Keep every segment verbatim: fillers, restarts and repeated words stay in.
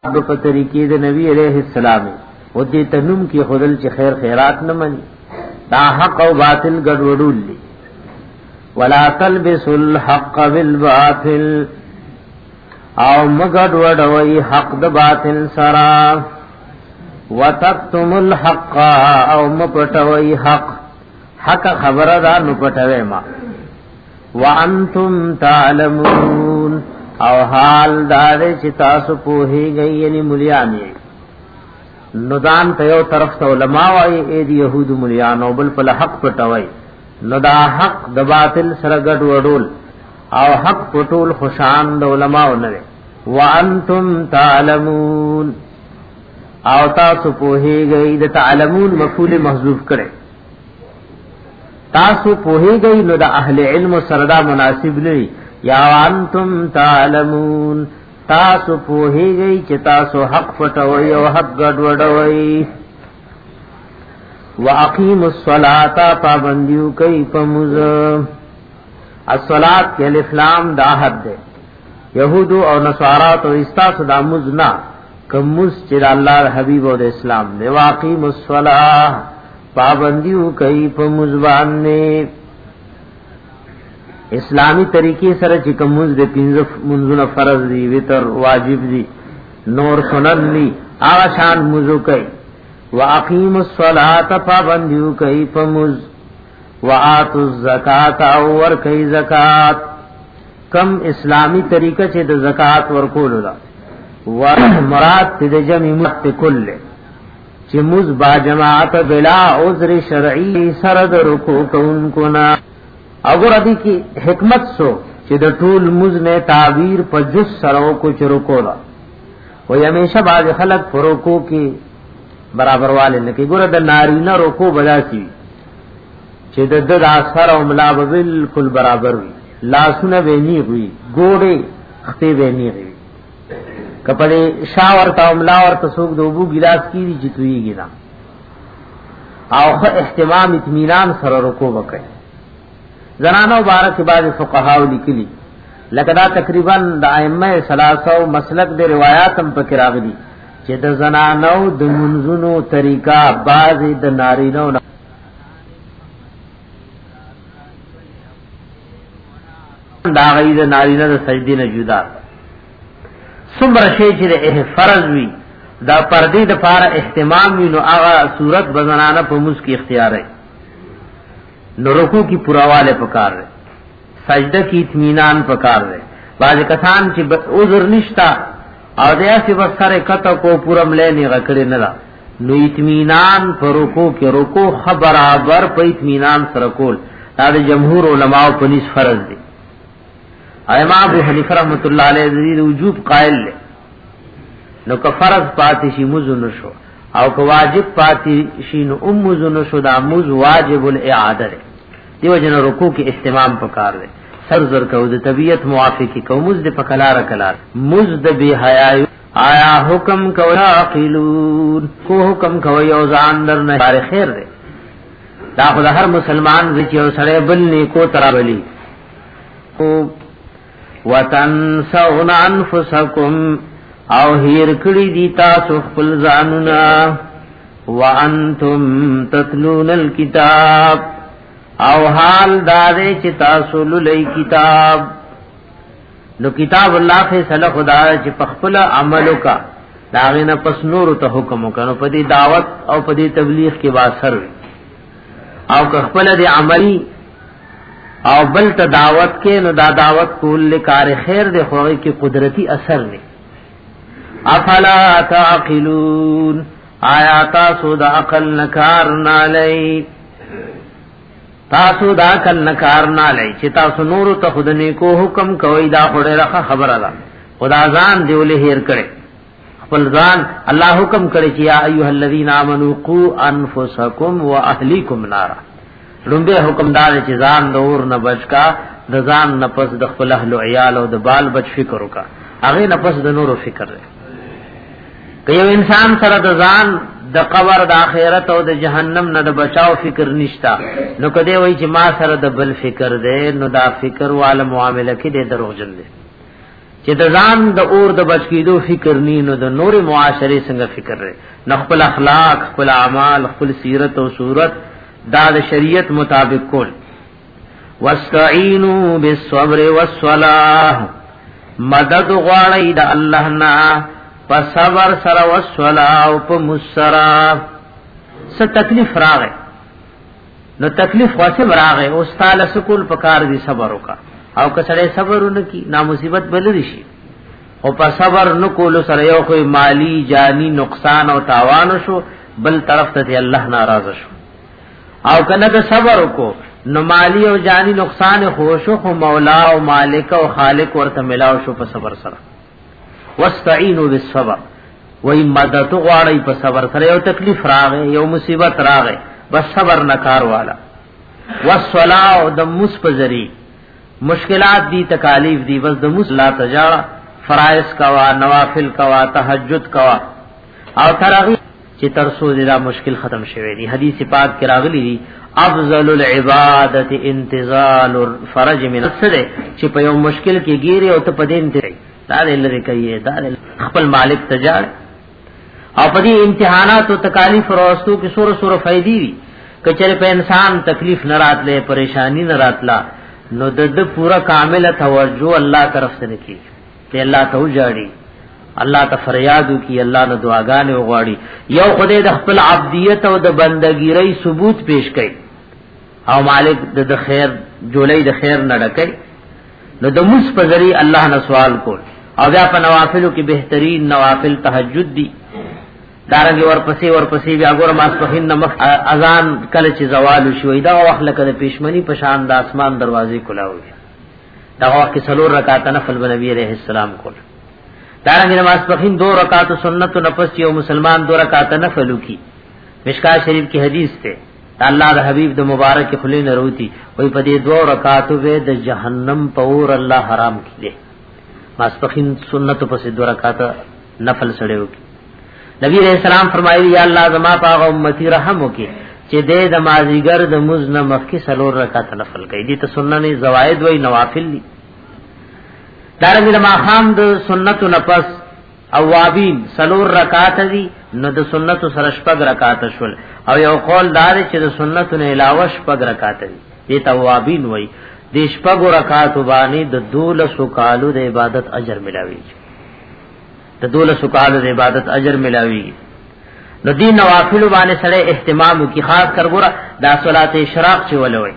په طریقې د نبی عليه السلام او دې تنم کې خودل چې خیر خیرات نه مني دا حق او باطل ګډوډول دي ولا تلبسوا الحق بالباطل او مګډ وډوي حق د باطل سره وتكتموا الحق او مپټوي حق حق خبره دا نو پټوي ما وانتم تعلمون او حال دار چې تاسو پوهیږئ یعنی مليانی نو دان ته یو طرف ته علما وايي اې دی يهود مليانو بل په حق پټوي نو دا حق د باطل سره ګډ وډول او حق پټول خوشان د علماء نه وانتم تعلمون او تاسو پوهیږئ د تعلمون مفعول محذوف کړي تاسو پوهیږئ نو د اهل علم سره دا مناسب لري یا وانتم تعلمون تاسو پوهیږئ چې تاسو حق پټوي او حق ګډ وډوي واقیموا الصلاة پابندیو کوي پموز الصلاة کې الف لام دا حد ده يهود او نصارا تو استاس دا مزنا کمز چې الله حبيب او اسلام دی واقیموا الصلاة پابندیو کوي پموز باندې اسلامی طریقې سره چې کومز د پنځه منځونه فرض دي وتر واجب دي نور سنن دي هغه شان مزو کوي واقیموا الصلاة پابندیو کوي پموز وآتوا الزکات او ور کوي زکات کم اسلامی طریقه چې د زکات ورکول لا و مراد د جمع مت کل چې مز با جماعت بلا عذر شرعی سره د رکوع کوونکو نا اگر ادي کی حکمت سو چې د ټول مز نه تعبیر په جز سره کو چرو کولا و همیشه باز خلق فروکو کی برابر والے نه کی ګور د نارینه رکوع بداسي چې د د اثر او ملا بالکل برابر وي لاسونه ویني وي ګوړې خته ویني وي کپڑے شاور تا عملا اور تسوق دوبو ګلاس کی دي جتويږي نا او اهتمام اطمینان سره رکوع وکړي زنانو بارک بعض فقهاو لیکلي لکه دا تقریبا د ائمه ثلاثه مسلک د روایت هم پکې راغلي چې د زنانو د منځونو طریقہ بعض د نارینو دا غي د نارینه د سجدي نه جدا څومره شی چې فرض وي دا پردې د پاره اهتمام وي نو هغه صورت بزنانه په موږ کې اختیار ہے نو رکوع کی پراواله پکار رہے سجدہ کی اطمینان پکار رہے باز کسان چې عذر نشتا او دیا سی بس سره کته کو پورم لینی غکړي نه نو اطمینان پر رکوع کې رکوع برابر په اطمینان سره کول دا د جمهور علماء په نس فرض دي امام ابو حنیفه رحمۃ اللہ علیہ د وجوب قائل له نو که فرض پاتې شي مزو نشو او که واجب پاتې شي نو ام مزو نشو دا مز واجب الاعاده دی دیو جن رکوع کې اهتمام پکار دی سر زر کو د طبیعت موافقی کو مز د پکلار کلار مز د بی حیا آیا حکم کو عاقلون کو حکم کو یو ځان در نه بار خیر دی دا خدای هر مسلمان چې یو سره بل نیکو ترابلی کو وتنسون انفسکم او هیر کړي دي تاسو خپل ځانونه وانتم تتلون الكتاب او حال دارې چې تاسو لولې کتاب نو کتاب الله فیصله خدا چې خپل عملو کا داغه نه پس نور ته حکم وکړو په دې دعوت او په دې تبلیغ کې واثر او خپل دې عملی او بل ته دعوت کې نو دا دعوت کول کار خیر دې خوږي کې قدرتی اثر نه افلا تعقلون آیا تاسو دا عقل نکار نالی تاسو دا عقل نکار نالی چې تاسو نور ته خود نیکو حکم کوي دا خوري راخه خبره ده خدا ځان دیولې هیر کړي خپل ځان الله حکم کړي چې یا ایها الذین آمنوا قوا انفسکم واهلیکم نارا لومبه حکم دار چې ځان دور نه بچکا د ځان نه پس د خپل اهل او عیال او د بال بچ فکر وکا هغه نه پس د نور فکر لري که یو انسان سره د ځان د قبر د آخرت او د جهنم نه د بچاو فکر نشتا نو کده وای چې ما سره د بل فکر دی نو دا فکر والا معاملې کې د دروغجن دی چې د ځان د اور د بچ کېدو فکر ني نو د نور معاشري څنګه فکر لري، خپل اخلاق، خپل اعمال، خپل سیرت او صورت دا د شریعت مطابق کول. واستعینوا بالصبر والصلاة، مدد غواړی د الله نه په صبر سره او صلاة او په مسرا. څه تکلیف راغی نو تکلیف واسه راغی او استاله سکول پکار دي صبر وکا، او که سره صبر ونکي نا مصیبت بل شي. او په صبر نکول سره یو خو مالی جانی نقصان او تاوان شو، بل طرف ته الله ناراض شو. او کنه د صبر کو نو مالی او جانی نقصان خوشو خو مولا او مالک او خالق ورته ملاو شو په صبر سره. واستعینوا بالصبر، وای مدد غواړی په صبر سره. یو تکلیف راغی، یو مصیبت راغی، بس صبر نکار والا. والصلاة د مسپزری، مشکلات دی تکالیف دی، بس د مس لا تجا فرائض کوا، نوافل کوا، تهجد کوا، او ترغی چې ترسو دا مشکل ختم شوه دی. حدیث پاک کې راغلی دی افضل العبادت انتظار الفرج من السر، چې په یو مشکل کې ګیره او ته پدې انتظار دا لري کوي، دا خپل مالک تجار. او په دې امتحانات او تکالیف وروستو کې سور سور فائدې دي. کچره په انسان تکلیف نه راتله، پریشانی نه راتلا، نو د د پورا کامله توجه الله طرف سے نکي ته الله ته وجاړي، الله ته فریاد وکي، الله نه دعاګانې وغواړي. یو خدای د خپل عبدیت او د بندګیری ثبوت پیش کړي، او مالک د خیر جولای د خیر نه ډکې. نو د موس په ذریعہ الله نه سوال کول، او بیا په نوافلو کې بهترین نوافل تهجد دي. دارنګ ورپسې ورپسې بیا ګور ماسپخین نمخ اذان کله چې زوال شوي، دا وخت لکه د پېشمنی په شان د اسمان دروازې کلاوي. دا وخت کې څلور رکعات نفل نبی عليه السلام کول. دارنګ ماسپخین دو رکعات سنت نفس یو مسلمان دو رکعات نفل کی. مشکات شریف کی حدیث ته الله د حبیب د مبارک خلی نه روتی، وای په دې دو رکعاتو به د جهنم پور الله حرام کړي. ماسپخین سنت پس دو رکعات نفل سړیو کی. نبی علیہ السلام فرمایلی یا الله زما پاغه امتی رحم وکي چې دې د مازیګر د مزن مخکي سلور رکعات نفل کوي. دي ته سنن زوائد وای نوافل دي. دارنګه د ماخام د سنت نفس اوابین سلور رکعات دي، نو د سنت سره شپږ رکعات شول. او یو قول دار چې د سنت نه علاوه شپږ رکعات دي، دي ته اوابین وای. د شپږ رکعات باندې د دولس کالو د عبادت اجر ملاوي، د دولس کالو د عبادت اجر ملاوي. نو دین نوافل باندې سره اهتمام کی، خاص کر ګره د صلات اشراق چې ولوي.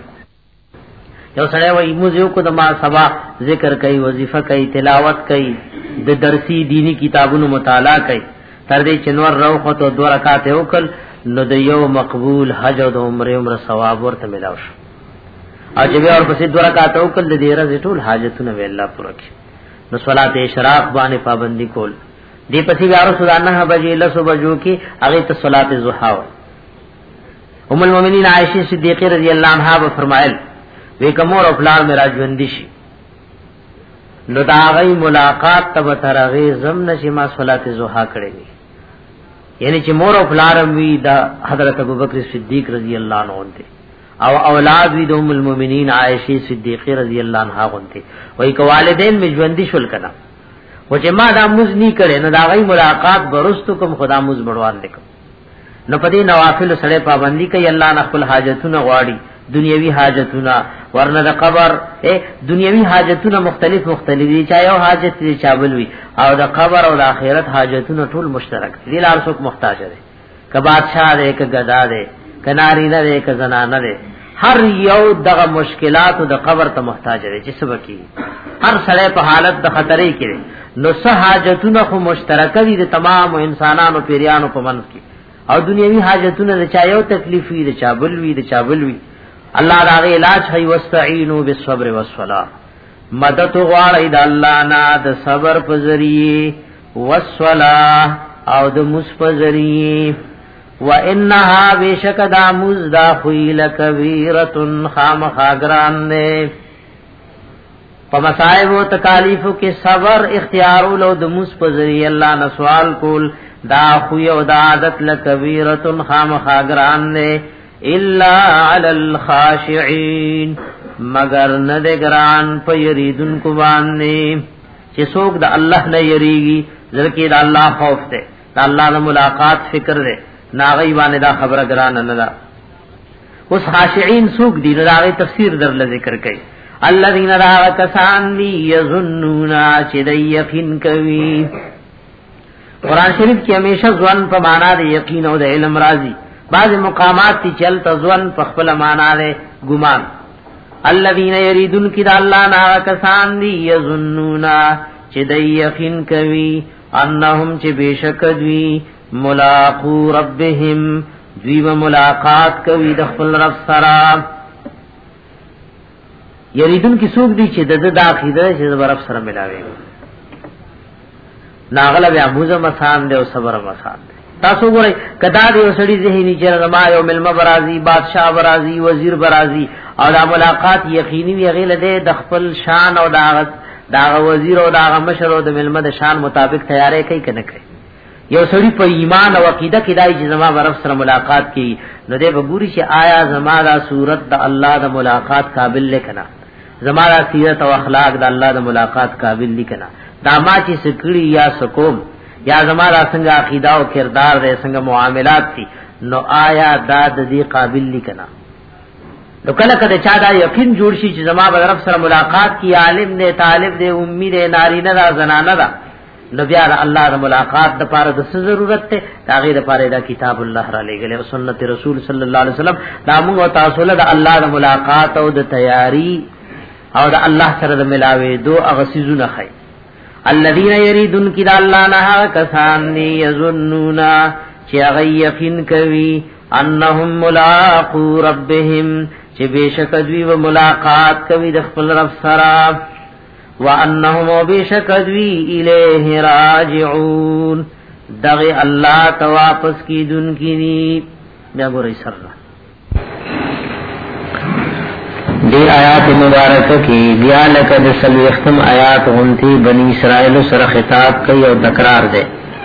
یو سره وای موږ کو د ما سبا ذکر کوي، وظیفه کوي، تلاوت کوي، د درسی دینی کتابونو مطالعه کوي، تر دې چنور روخه تو دو رکعات وکړ، نو د یو مقبول حج او د عمره عمره ثواب ورته ملاو شو. او چې بیا ورپسې دو رکعات وکړ، د دې راز ټول حاجتونه وی الله پوره کړي. نو صلات اشراق باندې پابندي کول. دی پسی بیارو سدانہ بجی لسو بجو کی اغیت صلاة الضحا. ام المومنین عائشہ صدیقہ رضی اللہ عنہ با فرمائل وی کمور او پلار میرا ژوندۍ شي، نو دا غي ملاقات تب ترغه زم نشي ما صلات الضحا کړي. یعنی چې مور او پلار وی دا حضرت ابوبکر صدیق رضی اللہ عنہ ته، او اولاد وی د ام المومنین عائشہ صدیقہ رضی اللہ عنها غونته. وی ک والدین می ژوندۍ شول کنا، و چې ما دا موز نی کړي، نو دا غي ملاقات برستو کوم خدا موز بڑوان لیکم. نو پدې نوافل سره پابندي کوي، الله نه خپل حاجتونه غواړي، دنیوي حاجتونه، ورنه د قبر اے دنیوي حاجتونه مختلف مختلف دي، چا یو حاجت دي چابل وي، او د قبر او د آخرت حاجتونه ټول مشترک دي. لار څوک محتاج دي، ک بادشاہ دې، ک گدا دې، ک ناری نه دې، ک زنانه دې، هر یو دغه مشکلات د قبر ته محتاج دي چې سبا کی. هر سړی په حالت د خطرې کې، نو سه حاجتونه خو مشترک دي د تمام انسانانو پیریانو په منځ کې، او دنیوي حاجتونه د چا یو تکلیف وي، د چا بل وي، د چا بل وي. الله دا غي علاج هي واستعینوا بالصبر والصلاه، مدد غواړئ د الله نه د صبر په ذریعے، والصلاه او د مس په ذریعے. وانها بشکدا مزدا خیل کبیرۃ خامخاگران نے. په مصائب او تکالیفو کې صبر اختیارول او د مس په ذریعے الله نه سوال کول، دا خو یو د عادت لکبیرۃ خامخاگران نے. الا علی الخاشعين، مگر نه د ګران په یریدن کو باندې، چې څوک د الله نه یریږي ځکه د الله خوف ده د الله د ملاقات فکر ده ناغي باندې دا خبره ګران نه ده اوس خاشعين څوک دي نو دا تفسیر در ذکر کړي الذين را کسان دي يظنون چې د یقین کوي قران شریف کې همیشه ځوان په معنا د یقین او د علم راځي بعض مقامات تی چلتا ځوان په خپل معنا ده ګمان الذين يريدون كذا الله نا کسان دي يظنون چې د یقین کوي انهم چې بشک دوی ملاقات ربهم دوی ملاقات کوي د خپل رب سره یریدون کی سوق دي چې د د عقیده چې د رب سره ملاوي ناغله بیا موزه مسان دی او صبر مسان دی تاسو ګورئ کدا دی وسړي ذهني چې رما یو ملم برازي بادشاہ برازي وزیر برازي او دا ملاقات یقیني وی غیله ده د خپل شان او دا دا وزیر او دا مشر او د ملم د شان مطابق تیارې کوي کنه کوي یو سړي په ایمان او عقیده کې دای چې زما رب سره ملاقات کوي نو دې وګوري چې آیا زما دا صورت د الله د ملاقات قابل لکنا زما دا سیرت او اخلاق د الله د ملاقات قابل لکنا دا ما چې سکړي یا سکوم یا زما دا څنګه عقیده او کردار دې څنګه معاملات دي نو آیا دا د دې قابل لکنا نو کله کله چا دا یقین جوړ شي چې زما رب سره ملاقات کی عالم دې طالب دې امید دې نارینه دا زنانه دا نو بیا الله د ملاقات د پاره د څه ضرورت ته تغیر لپاره دا کتاب الله را لګل او سنت رسول صلی الله علیه وسلم دا موږ تاسو له الله د ملاقات او د تیاری او د الله سره د ملاوي دو اغسیزونه خي الذين يريدون كذا الله نه کسان دي يظنون چې هغه یقین کوي انهم ملاقات ربهم چې بشک دوی و ملاقات کوي د خپل رب سره وانهم بشک دوی الیه راجعون دغه الله ته واپس کیدون کینی بیا ګورئ سره دی آیات مبارکه کی بیا لقد سلوختم آیات غنتی بنی اسرائیل سره خطاب کوي او تکرار ده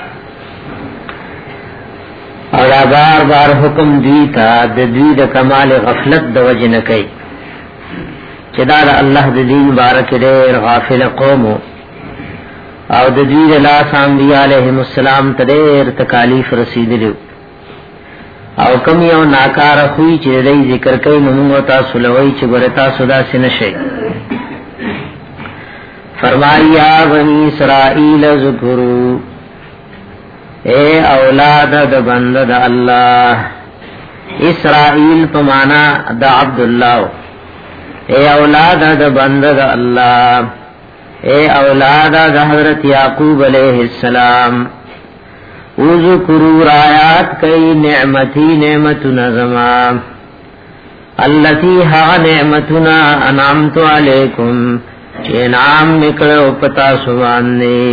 اور بار بار حکم دی تا د دوی د کمال غفلت د وجه نه کوي چې دا الله د دین بارک ډېر غافل قوم او د دوی د لاس انبیاء علیهم السلام ته ډېر تکالیف رسیدلو او کم یو ناکار خوې چې دې ذکر کوي موږ تاسو لوي چې ګورتا سودا سینه شي فرمایا بنی اسرائیل ذکروا اے اولاد د بنده د الله اسرائیل په معنا د عبد الله اے اولاد د بنده د الله اے اولاد د حضرت یعقوب علیہ السلام اذکروا آیات کئی نعمتی نعمتنا زما اللتی ها نعمتنا انعمت علیکم چه انعام نکلو پتا سباننے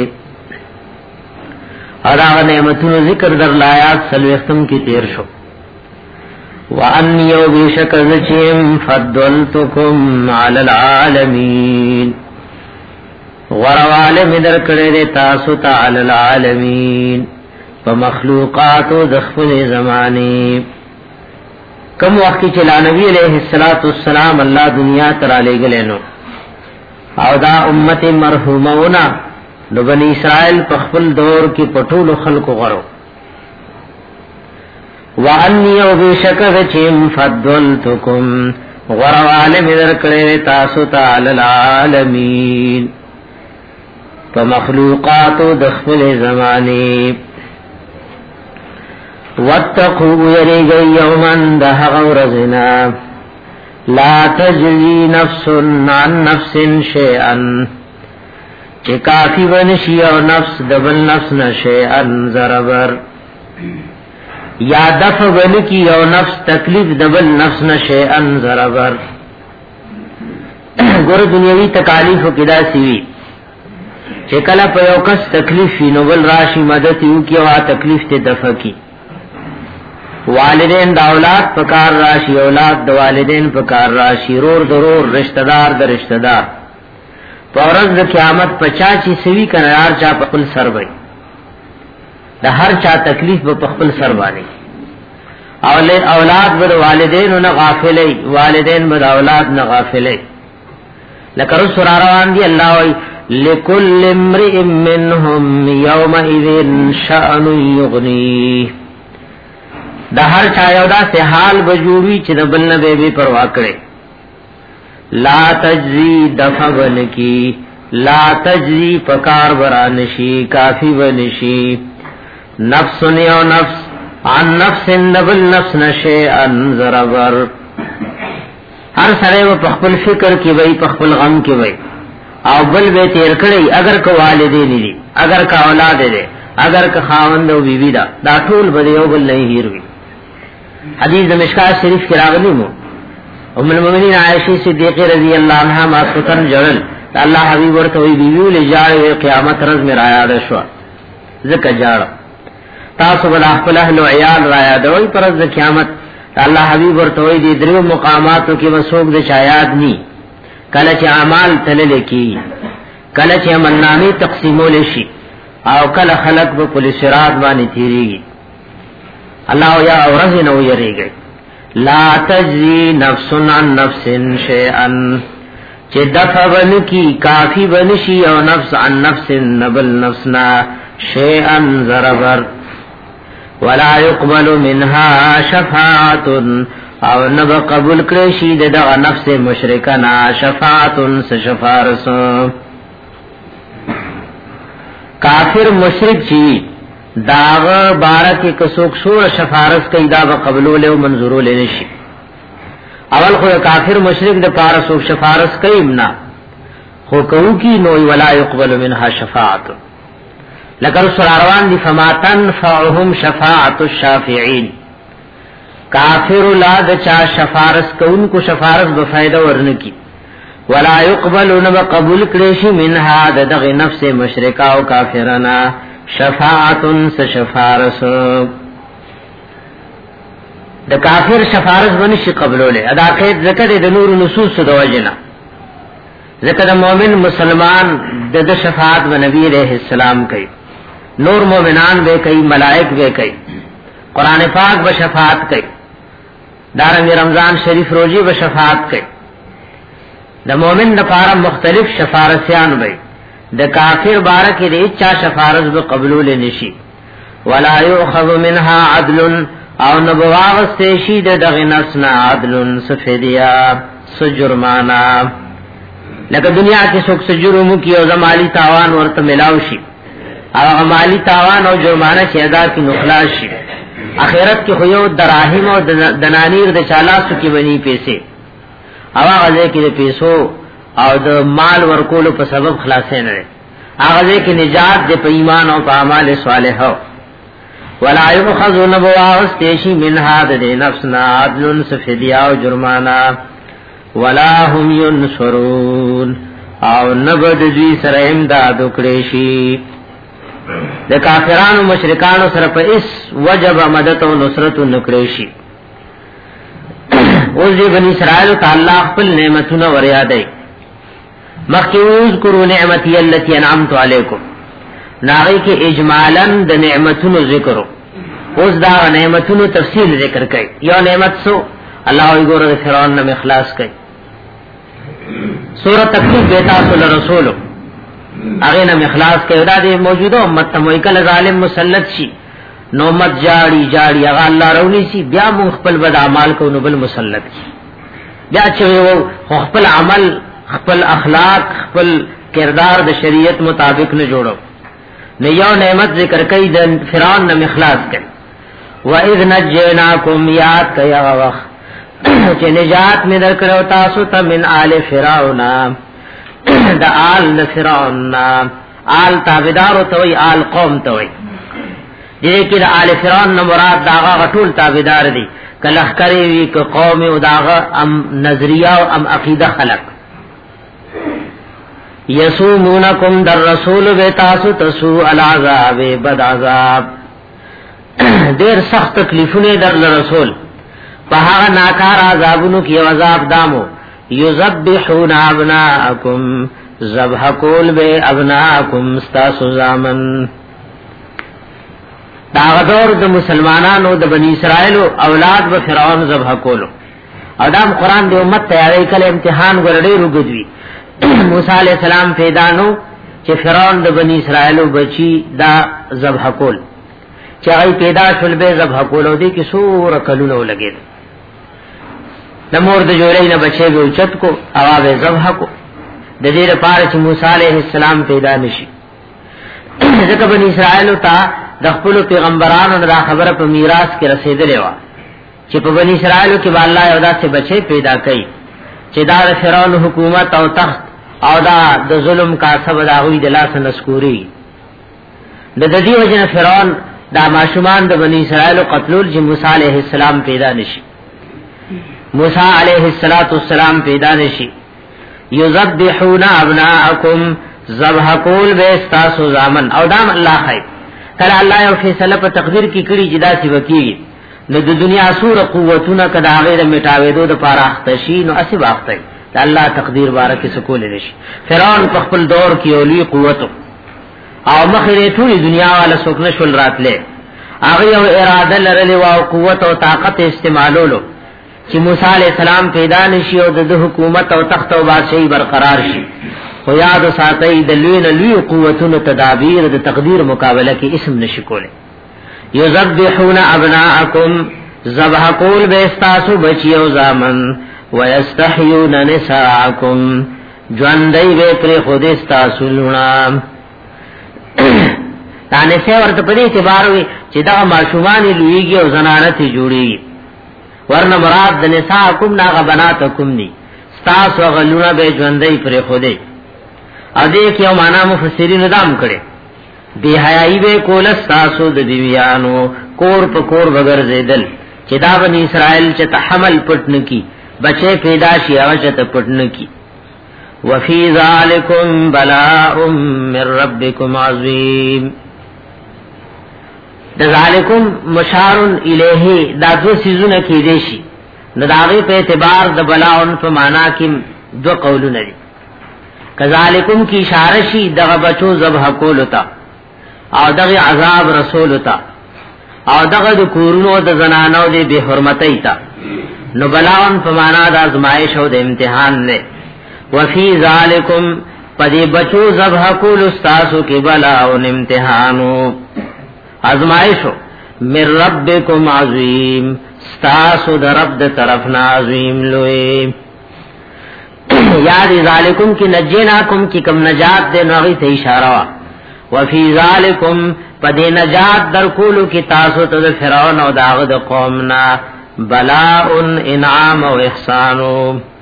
اور آغا نعمتنا ذکر در لایات سلوختم کی تیر شو وَأَنِّيَوْ بِشَكَرْ چِمْ فَضَّلْتُكُمْ عَلَى الْعَالَمِينَ غَرَوَالِ مِدَرْ کَرَدِ تَاسُ تَعَلَى الْعَالَمِينَ فَمَخْلُوقَاتُ دَخْفُلِ زَمَانِ کم وقت چلا نبی علیہ السلام اللہ دنیا ترا لے گلینو او دا امت مرحومونا دو بنی اسرائیل پخپل دور کی پټول خلق غرو وانی او بشکر چیم فضلتکم غروال مدر کړي تاسو تعالی العالمین فمخلوقات دخل زمانی واتقوا يرجي يوما دهغ ورزنا لا تجزي نفس عن نفس شيئا چه کافی ونشی او نفس دبل نفس نشیئا زربر یا دفع ونکی او نفس تکلیف دبل نفس نشیئا زربر گر دنیاوی تکالیف و کدا سیوی چه کلا پا یو کس تکلیفی نوبل راشی مدد یو کی او تکلیف تے دفع کی والدین دا اولاد پکار راشی اولاد دا والدین پکار راشی رور درور رشتدار دا رشتدار پورز دا قیامت پچا چی سوی کنار چا پخپل سر بای دا ہر چا تکلیف با پخپل سر بانی اولاد با والدین نا غافلی والدین با اولاد نا غافلی لکر سراروان دی اللہ وی لكل امرئ منهم يومئذ شأن يغنيه دا هر چا یو دا سے حال بجوړي چې د بل نه به پروا کړي لا تجزي دفع بنکی لا تجزي پکار برانشي کافی بنشي نفس یو نفس عن نفس نبل نفس نشي ان زربر هر سره په خپل فکر کې وای په خپل غم کې وای او بل به تیر کړی اگر کو والدین دي اگر کا اولاد دي اگر کا خاوند او بیوی دا دا ټول به یو بل نه هیروي حدیث د مشکات شریف کې راغلی مو ام المؤمنین عائشہ صدیقہ رضی اللہ عنہا ما سکن جړل الله حبیب ورته وی بیوی له جاړ قیامت ورځ میرا یاد شو زکه جاړ تاسو بل خپل اهل او عیال را یادوي پر ورځ قیامت الله حبیب ورته وی دي درو مقاماتو کې وسوک د شایاد ني کله چې اعمال تلل کی کله چې منامي تقسیمول شي او کله خلق په پولیس رات باندې تیریږي الله یا ورځ نو یریږي لا تجزی نفس عن نفس شیئا چې دفع بن کی کافی بنشي او نفس عن نفس نبل نفسنا شیئا ضربر ولا يقبل منها شفاعت او نب قبول کړي شي دغه نفس مشرکنا شفاعت شفارس کافر مشرک چی داغ بارک کسوک شور شفارس کئی دا با قبلول و منظورول نشی اول خو کافر مشرک دا پارسوک شفارس کئی امنا خو کهو کی نوی ولا يقبل منها شفاعت لکر سراروان دی فما تنفعهم شفاعت الشافعین کافر لا دا چا شفارس کون کو شفارس بفائدہ ورنکی ولا يقبل نب قبول کریشی منها دا دغ نفس مشرکا و کافرنا شفاعت سشفارس د کافر شفارس بنشي قبولوله ادا قید ذکر د نور نصوص د وجنا ذکر مومن مسلمان د شفاعت و نبی علیہ السلام کوي نور مومنان به کوي ملائک به کوي قران پاک به شفاعت کوي دارنګ رمضان شریف روزي به شفاعت کوي د مومن لپاره مختلف شفارسیان وي د کافر بارک دې چا شفارس به قبول نشي ولا يؤخذ منها عدل او نبواغ سشي د دغه نفسنا عدل سفدیا سجرمانا لکه دنیا کې څوک سجرمو کې او زمالي تاوان ورته ملاو شي او مالی تاوان او جرمانه چې ادا کی نخلاص شي اخرت کې خو یو دراهم او دنانیر د چالاسو کې بني پیسې او هغه کې د پیسو او د مال ورکولو په سبب خلاصې نه لري هغه کې نجات د په ایمان او په اعمال صالحو ولا يؤخذ نبوا استشي من هذا نفسنا عدل سفديا او جرمانه ولا هم ينصرون او نبد دي سره امداد وکړي شي د کافرانو مشرکانو سره په اس وجب مدد او نصرت نکړي شي اوس دې بني اسرائیل ته الله خپل نعمتونه وريادای مخکوز کرو نعمتي التي انعمت عليكم ناغي کې اجمالا د نعمتونو ذکرو اوس دا نعمتونو تفصیل ذکر کړي یو نعمت سو الله یې ګوره فرعون نه اخلاص کړي سورۃ تکلیف بیتا صلی رسولو هغه نه اخلاص کړي دا د موجوده امت ته موکل ظالم مسلط شي نو مت جاړي جاړي هغه الله رونی شي بیا مون خپل بد اعمال کو نو بل مسلط شي بیا چې وو خپل عمل خپل اخلاق خپل کردار د شریعت مطابق نه جوړو نه یو نعمت ذکر کوي د فرعون نه اخلاص کوي و اذ نجیناکم یاد کیا وخت چې نجات مې درکړو تاسو ته من آل فرعون د آل فرعون آل تابعدار ته وي آل قوم ته وي دې کې د آل فرعون نه مراد داغه ټول تابعدار دي کله خري وي ک قوم او داغه ام نظریه او ام عقیده خلق یسومونکم در رسول بیتاسو تسو العذاب بد عذاب دیر سخت تکلیفونه در رسول په هغه ناکار عذابونو کې عذاب دامو یذبحون ابناءکم ذبح کول به ابناءکم استاسو زامن دا دور د مسلمانانو د بنی اسرائیل اولاد به فرعون ذبح کولو ادم قران د امت تیارې کله امتحان ګرړې روګدوي موسی علیہ السلام پیدانو چې فرعون د بنی اسرائیل بچی دا ذبح کول چې هغه پیدا شول به ذبح کول او دې کې سور کلونه لګید د مور د جوړې نه بچي به اوچت کو اواز ذبح کو د دې لپاره چې موسی عليه السلام پیدا نشي ځکه بنی اسرائیل ته د خپل پیغمبرانو دا خبره په میراث کې رسیدلې و چې په بنی اسرائیل کې الله یو داسې بچي پیدا کړي چې دا فرعون حکومت او تخت او دا د ظلم کا سبب دا وی د لاس نسکوري د دې وجنه فرعون دا ماشومان د بنی اسرائیل قتلول چې موسی عليه السلام پیدا نشي موسی علیہ الصلوۃ والسلام پیدا نشي یذبحون ابناءکم ذبح کول به استاسو زامن او دام الله خیر کله الله یو فیصله په تقدیر کې کړی جدا سی وکیږي نو د دنیا سور قوتونه کدا غیر میټاوېدو د پاره اختشي نو اسی واخته الله تقدیر بارکه سکول نشي فرعون په خپل دور کې اولی قوت او مخره ټول دنیا والا سوکنه شول راتله هغه یو اراده لرلې او قوت او طاقت استعمالولو چې موسی علیہ السلام پیدا نشي او د حکومت او تخت او بادشاہي برقرار شي خو یاد ساتي د لوی نه لوی قوتونو تدابیر د تقدیر مقابله کې اسم نشي کوله یذبحون ابناءکم ذبح کول به استاسو بچیو زامن ويستحيون نساءکم ژوندۍ به پر خود استاسو لونا تانه سه ورته په دې اعتبار وي چې دا ماشومان لویږي او زنانه ته جوړي ورنه مراد د نساءکم ناغه بناتکم ني استاسو غلونه به ژوندۍ پر خوده ا دې کې یو معنا مفسرین دام کړي دی حیاي به کول استاسو د دیویانو کور په کور بغیر زیدل چې دا بنی اسرائیل چې تحمل پټن کی بچے پیدا شي هغه چې پټن کی وفي ذالکم بلاء من ربکم عظیم د ذالکم مشار الیه دا دو سيزونه کې دي شي نو داغه په اعتبار د بلاون په معنا کې دو قولونه دي کذالکم کی اشاره شي دغه بچو ذبح کول تا او دغه عذاب رسول تا او دغه د کورونو د زنانو د به حرمتۍ تا نو بلاون په معنا د ازمایش او د امتحان نه وفي ذالکم پدې بچو ذبح کول استاسو کې بلاو امتحانو ازمائشو من ربکم عظیم ستاسو در رب در طرفنا عظیم لوی یاد ذالکم کی نجیناکم کی کم نجات دے نوغی تے اشارہ وفی ذالکم پدے نجات در کولو کی تاسو تد فرعون او داغد قومنا بلاء انعام و احسانو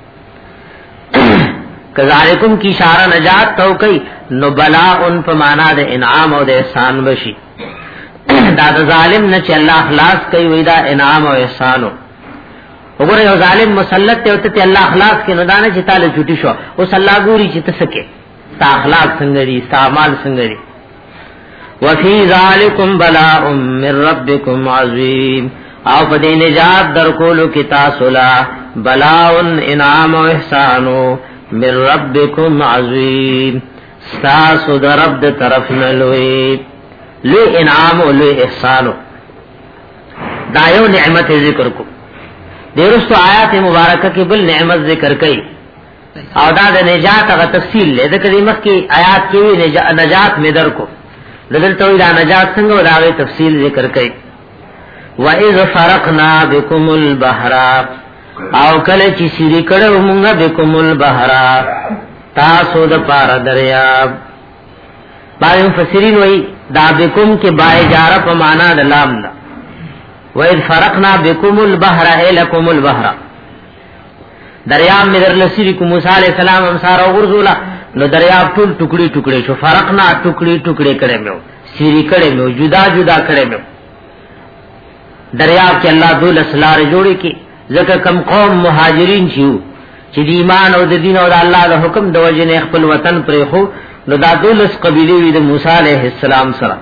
کذالکم کی اشارہ نجات تو کئی نو بلاء پمانا دے انعام او دے احسان بشی دا دا ظالم نه چې الله اخلاص کوي وې دا انعام او احسانو وګوره یو ظالم مسلط ته ته الله اخلاص کې نه دانه چې تعالی چټي شو او الله ګوري چې تسکه تا اخلاص څنګه دي استعمال څنګه دي وفي ذالکم بلاء من ربکم عظیم او په دې نجات درکولو کې تاسو لا بلاء انعام او احسانو من ربکم عظیم تاسو در رب د طرف نه لوی لوی انعام او لوی احسانو دا یو نعمت ذکر کو دیرستو آیات مبارکه کې بل نعمت ذکر کړي او دا د نجات غو تفصیل له کدی مخ کې آیات کې نجات مې در کو دلته وی دا نجات څنګه راغی تفصیل ذکر کړي وَإِذْ فَرَقْنَا بِكُمُ الْبَحْرَ او کله چې سری کړه موږ بكم البحر تاسو د پار دریاب باندې مفسرین وایي دا بكم کې بای جاره په معنا د لام ده وَإِذْ فَرَقْنَا بِكُمُ الْبَحْرَ إِلَكُمُ الْبَحْرَ دریاب مې در لسری کو موسی علیہ السلام هم سره ورزولا نو دریاب ټول ټوکړي ټوکړي شو فرقنا ټوکړي ټوکړي کړي مې سری کړي مې جدا جدا کړي مې دریاب کې الله دولس لارې جوړې کې ځکه کم قوم مهاجرین شو چې د ایمان او د دین او د الله د حکم د وجه نه خپل وطن پرې خو نو دا دولس قبيله وي د موسی عليه السلام سره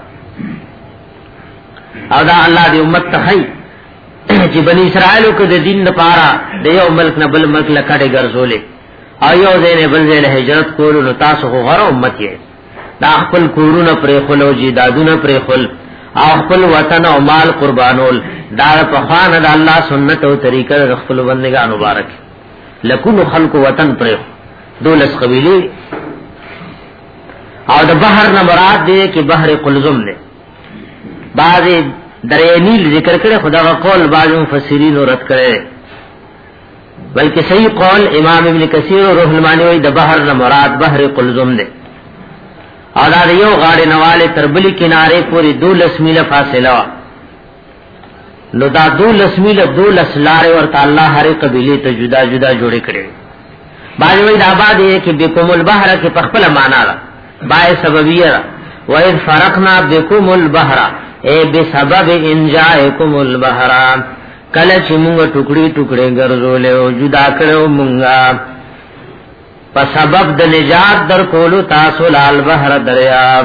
او دا الله دی امت ته هي چې بني اسرائیل کو د دین لپاره د یو ملک نه بل ملک لکړې ګرځولې او یو ځای بل ځای له هجرت کولو نو تاسو خو غره امت یې دا خپل کورونه پرې خلو جی دادونه پرې خل او خپل وطن او مال قربانول دا په خوان د الله سنت او طریقه د خپل بندگان مبارک لکونو خلق وطن پر دولس قبیله او د بحر نه مراد دی کې بحر قلزم دی. بعض درې نیل ذکر کړي خدای قول بعض مفسرین رد کړي، بلکې صحیح قول امام ابن کثیر او روح المانی وی د بحر نه مراد بحر قلزم دی. او دا یو غاړه نواله تر بلی کناره پوری دولس میله فاصله، نو دا دولس میله دولس لارې ورته الله هر قبیله ته جدا جدا جوړې کړي. باندې وی دا بعد یې کې بكم البحر کې په خپل معنا را بای سببیه و اذ فرقنا بكم البحر اے بسبب انجائکم البحر، کله چې موږ ټوکړي ټوکړي ګرځولې او جدا کړو موږ په سبب د نجات در کولو تاسو لال بحر دریاب،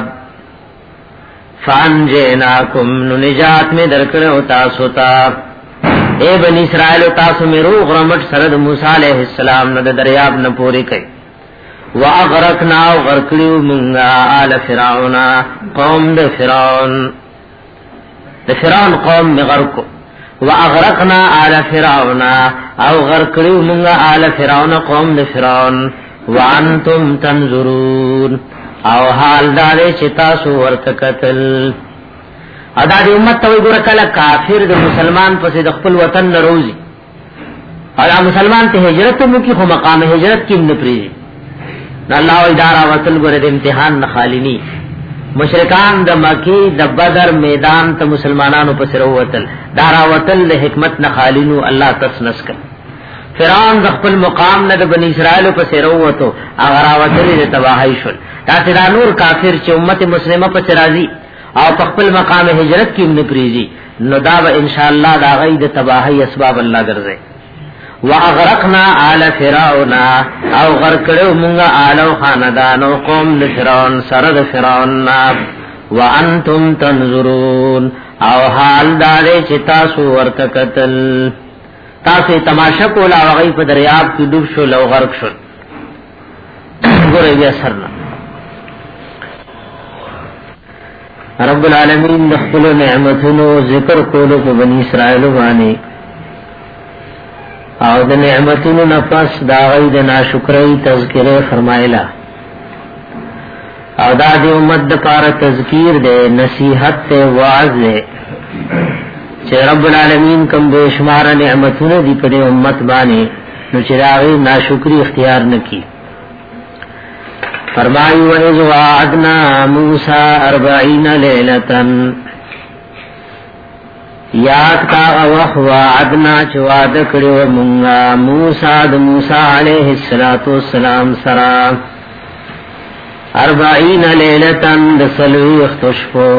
فانجیناکم نو نجات میں درکړو تاسو ته. اے بنی اسرائیل تاسو مې روغ رمټ سره د موسی علیہ السلام نه د دریاب نه پورې کړي. واغرقنا غرقلو موږ آل فرعون قوم د فرعون د فرعون قوم می غرقو. واغرقنا آل فرعون او غرقلو موږ آل فرعون قوم د فرعون وانتم تنظرون او حال دارے چې تاسو ورته قتل. ادا د امت ته وګوره کله کافر د مسلمان پسې د خپل وطن نه روزي، او مسلمان ته هجرت مو کې خو مقام هجرت کې نه پریږي. الله اداره وصل ګره د امتحان نه خالینی. مشرکان د مکی د بدر میدان ته مسلمانانو پسې وروتل، دارا وتل د حکمت نه خالینو الله تسنس کړ. فرعون د خپل مقام نه د بنی اسرائیل په سر وته هغه راوتلې د تباہی شول. دا چې نور کافر چې امت مسلمه په راضي او په خپل مقام هجرت کې نه پریږي، نو دا به ان شاء الله دا غي د تباہی اسباب الله ګرځي. واغرقنا آل فرعون او غرقلو مونږه آلو خاندانو قوم د فرعون سره د فرعون وانتم تنظرون او حال دارې چې تاسو ورته قتل، تاسو تماشا کولا هغه په دریاب کې ډوب شو لو غرق شو. ګورې بیا سره رب العالمین د خپل نعمتونو ذکر کولو په بنی اسرائیل باندې او د نعمتونو نفس دا غي د ناشکرۍ تذکرہ فرمایلا، او دا د امت د پاره تذکیر ده، نصیحت ته واعظ ده چې رب العالمین کوم به شمار نعمتونه دی په امت باندې نو چې راغی ناشکری اختیار نکي. فرمایي و اذ وعدنا موسی اربعین لیلۃ، یاد کا اوخ وعدنا چې وعده کړو مونږه موسی د موسی علیه السلام سره اربعین لیلۃ د سلوی اختشفو.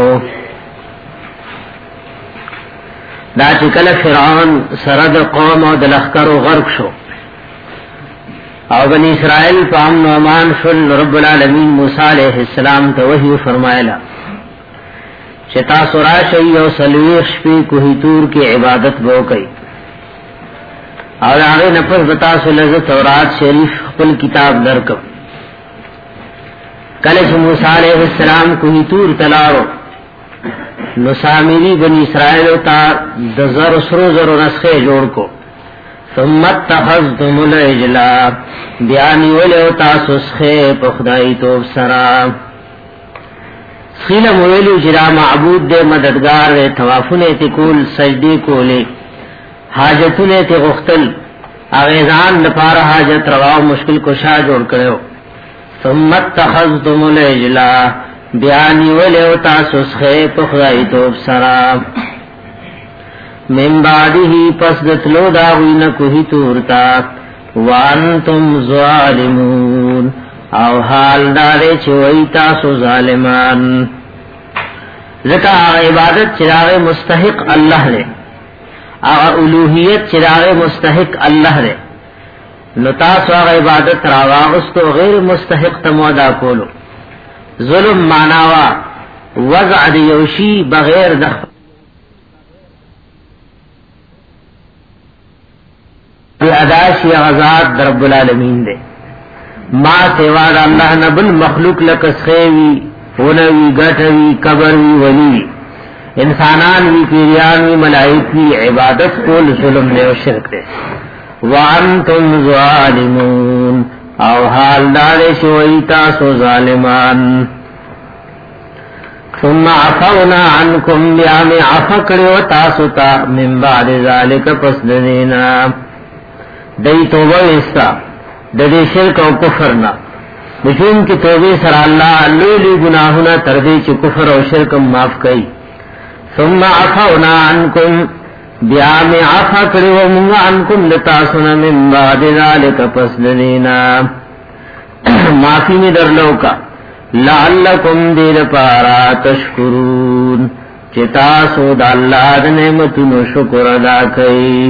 دا چې کله فرعون سره د قوم او د لخر غرق شو او بنی اسرائیل په امن و امان شول، رب العالمین موسی علیہ السلام ته وحی فرمایلا چې تاسو راشئ او سلوی شپې کوهی تور کې عبادت وکړئ، او هغه نه پس تاسو له تورات شریف خپل کتاب درکو. کله چې موسی علیہ السلام کوهی تور تلاړو نو سامری بنی اسرائیل تا د زر سرو زر نسخه جوړ کو، ثم اتخذتم العجل بیانی ولو تاسو سخه په خدای توب سرا خیل مویلو جرا معبود دے مددگار دے، توافنے تی کول سجدی کولے، حاجتنے تی غختل اغیزان لپار حاجت رواو مشکل کشا جوڑ کرو. ثم اتخذتم العجل بیانی ولیو تاسو سخے پخدائی توب سرا من بعدہی پس دتلو داوین کوہی تورتا وانتم ظالمون او حال دارے چوئی تاسو ظالمان. ذکا عبادت چراغ مستحق اللہ لے، الوہیت چراغ مستحق اللہ لے، نو تاسو عبادت راواغس تو غیر مستحق تمودا کولو. ظلم ماناوا وضع دیوشی بغیر دخ اداشی غزات رب العالمین دے، ما سوا دا اللہ نبل مخلوق لکس خیوی ونوی گٹوی قبروی ولی انسانان وی پیریان وی ملائک وی عبادت کول ظلم دے و شرک دے. وانتم ظالمون او حال دارے شوئی تاسو ظالمان. ثم عفونا عنكم بیا میں عفا کړو تاسو ته من بعد ذلک پس دینا دای توبه وستا د دې شرک او کفر نه مشون کی توبه سره الله لوی گناهونه تر دې چې کفر او شرک معاف کړي ثم عفونا عنكم بیا میں عفا کړو موږ عنکم لتاسو نه من بعد ذلک پس دینا معافی می درلو کا لعلکم دیر پارا تشکرون چتا سود اللہ د نعمتونو شکر ادا کئی.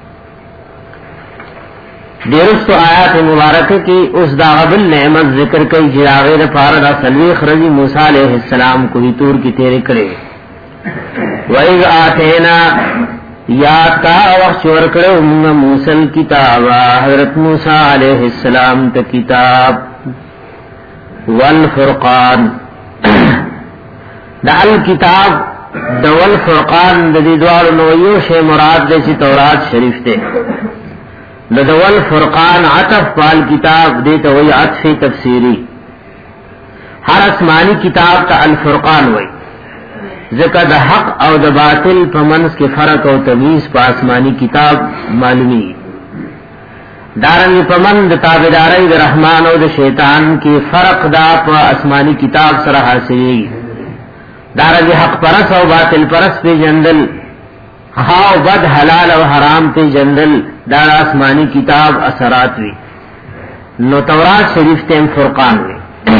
دیرستو آیات مبارکہ کی اس داغبل نعمت ذکر کئی جراغی د پارا دا سلویخ رضی موسیٰ علیہ السلام کو بھی تور کی تیرے کرے وَإِذْ آتَيْنَا یاد کا وقت چور کرے امنا موسیٰ کتابا حضرت موسیٰ علیہ السلام تا کتاب والفرقان دا الکتاب دا والفرقان دا دی دوار نویو شے مراد دے چی تورات شریف تے دا دا والفرقان عطف پال کتاب دیتا وی عطف تفسیری ہر اسمانی کتاب تا الفرقان وی ذکر دا حق او دا باطل پا منس کے فرق او تمیز پا اسمانی کتاب معلومی دارنگی پمن دا تابداری دا رحمان او دا شیطان کی فرق دا پا اسمانی کتاب سر حاصلی دارنگی حق پرس او باطل پرس پی جندل ہاو بد حلال او حرام پی جندل دارا اسمانی کتاب اثرات وی نو تورات شریف تیم فرقان وی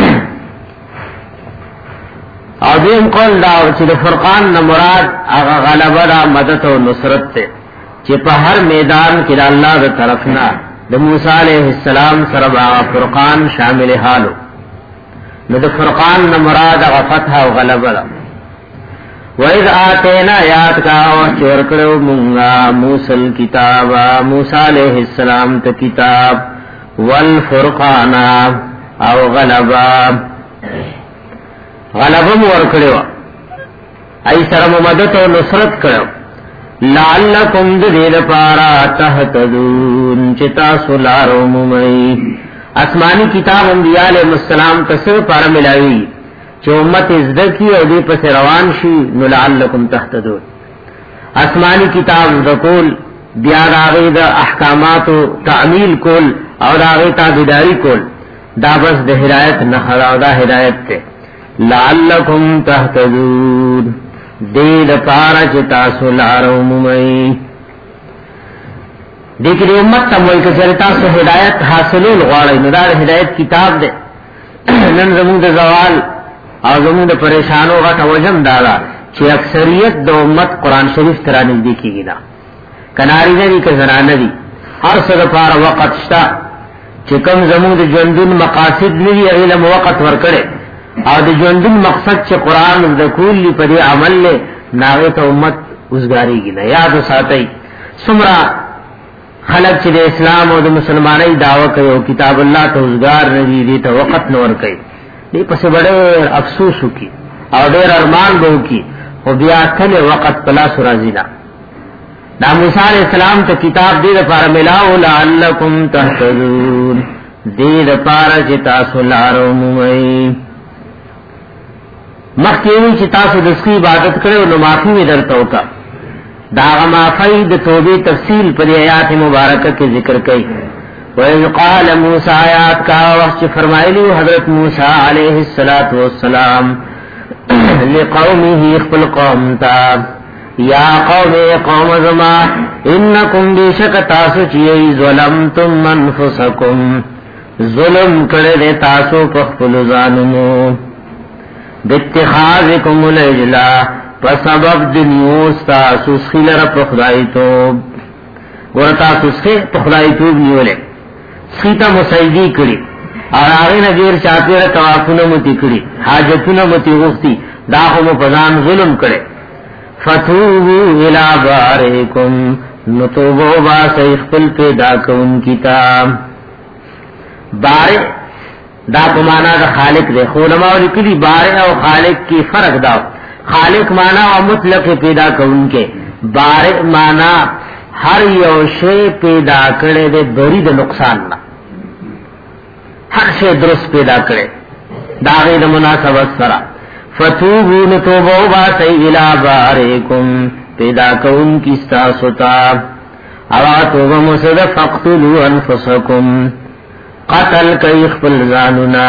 او دیم قول دا چی دا فرقان نمراد اغا غلبہ دا مدد و نصرت تے چی پا ہر میدان کی دا اللہ دا طرفنا دا موسیٰ علیہ السلام سرب آغا فرقان شامل حالو نو دا فرقان نمراد اغا فتح و غلبہ دا وَإِذْ آتَيْنَا یاد کا چور کرو منگا موسیٰ کتابا موسیٰ علیہ السلام تا کتاب والفرقانا او غلبہ غلبہ مور کرو ای سرم مدد و نصرت کرو لعلکم دید پارا تہتدون چتا سلارو ممئی اسمانی کتاب انبیاء علیہ السلام تصر پارا ملاوی چو امت ازدکی او دی پس روان شی نو لعلکم تہتدون اسمانی کتاب دکول بیاد آغی دا احکامات و تعمیل کول او دا آغی تابداری کول دا بس دا ہدایت نخدا دا ہدایت تے لعلکم تہتدون دید پارا چتا سلارو ممئی دیکھلی امت تموئی کچرتا سو ہدایت حاصلول غاڑی ندار ہدایت کتاب دے نن زمون دا زوال او زمون دا پریشانو غٹ وجم دادا چی اکثریت دا امت قرآن شریف ترا نزدیکی گی دا کناری ندی که زنان ندی ہر صد پارا وقت شتا چی کم زمون دا جوندون مقاصد ندی اغیلم وقت ورکڑے او د ژوندون مقصد چې قران د کلی په دې عمل له ناغه ته امت اوسګاریږي نه یاد ساتي سمرا خلق چې د اسلام او د مسلمانۍ دعوه کوي او کتاب الله ته اوسګار نه دي ته وخت نور کوي دې پس بڑے افسوس وکي او ډېر ارمان به وکي او بیا کله وخت پلا سورازي دا د موسی عليه السلام ته کتاب دې لپاره ملاو لعلکم تهتدون دې لپاره چې تاسو لارو مومئ مخکینی چې تاسو د سکی عبادت کړو نو معافي می درته وکا دا معافی د توبې تفصیل پر آیات مبارکه کې ذکر کړي وَإِذْ قَالَ مُوسَى آیات کا وقت فرمایلی حضرت موسی علیہ الصلوۃ والسلام لقومه خپل قوم تا یا قوم قوم زما انکم بیشک تاسو چې ظلمتم انفسکم ظلم کړل تاسو په خپل ځانونو باتخاذکم العجلا فسبب دنیوستا سسخی لر پخدائی توب گورتا سسخی پخدائی توب نیولے سخیتا مسیدی کری اور آغی نگیر چاہتی رہ توافونا متی کری حاجتونا متی غفتی داخو مپزان ظلم کرے فتوبو الى بارکم نتوبو باسی خپل پیدا کون کتاب بارک دا پمانا دا خالق دے علماء لکلی بارئ او خالق کی فرق دا خالق مانا او مطلق پیدا کون کے بارئ مانا ہر یو شے پیدا کرے دے بری دا نقصان نا ہر شے درست پیدا کرے دا غیر مناسبت سرا فتوبون توبو باسی الى بارکم پیدا کون کی ستاسوتا اوا توبه مسد فقتلوا انفسکم قتل کئی خپل ځانونا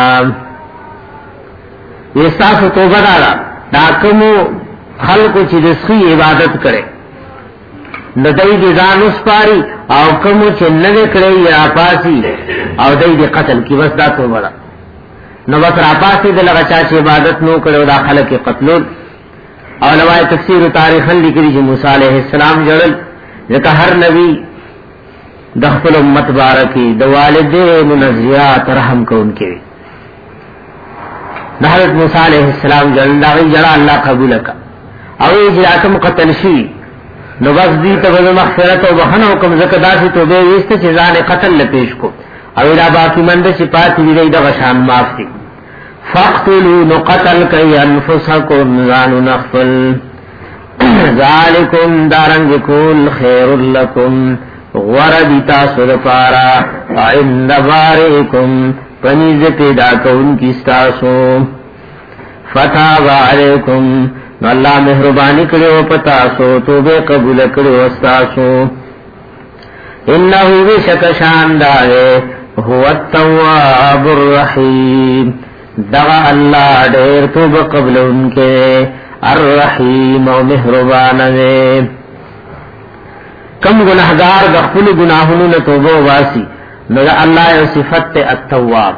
استاسو توبه دارا داکمو خلقو چې د سخی عبادت کرے ندای دی ځان وسپاری او کوم چې نه کړی یا پاسی او دای دی قتل کی بس دا توبه ده نو بس را پاسی د لغه چا چې عبادت نو کړو دا خلک قتلول او لوای تفسیر تاریخ لیکلی چې موسی علیہ السلام جړل ځکه هر نبی د خپل امت بارکی د والدین منزیات رحم کوونکې د حضرت موسی علیہ السلام جړل دا وی جړه الله قبول کا او چې اتم قتل شي نو بس دی ته مغفرت او بخنه حکم زکه داسې توبه وسته چې ځان قتل له پیش کو او دا باقی مند چې پات دی د غشان معاف دي فقتلوا نقتل کای انفسکم ذان نخفل ذالکم دارنگ کول خیر لکم غردی تاسو دپارا عند بارکم پنیز پیدا کون کی ستاسو فتاب علیکم اللہ مہربانی کرو پتاسو توبے قبول کرو استاسو انہو بشک شاندارے هو التواب الرحیم دغا اللہ دیر توب قبل ان کے الرحیم و مہربان دے کم گناہگار دخل گناہنون توبو واسی نگا اللہ یو صفت التواب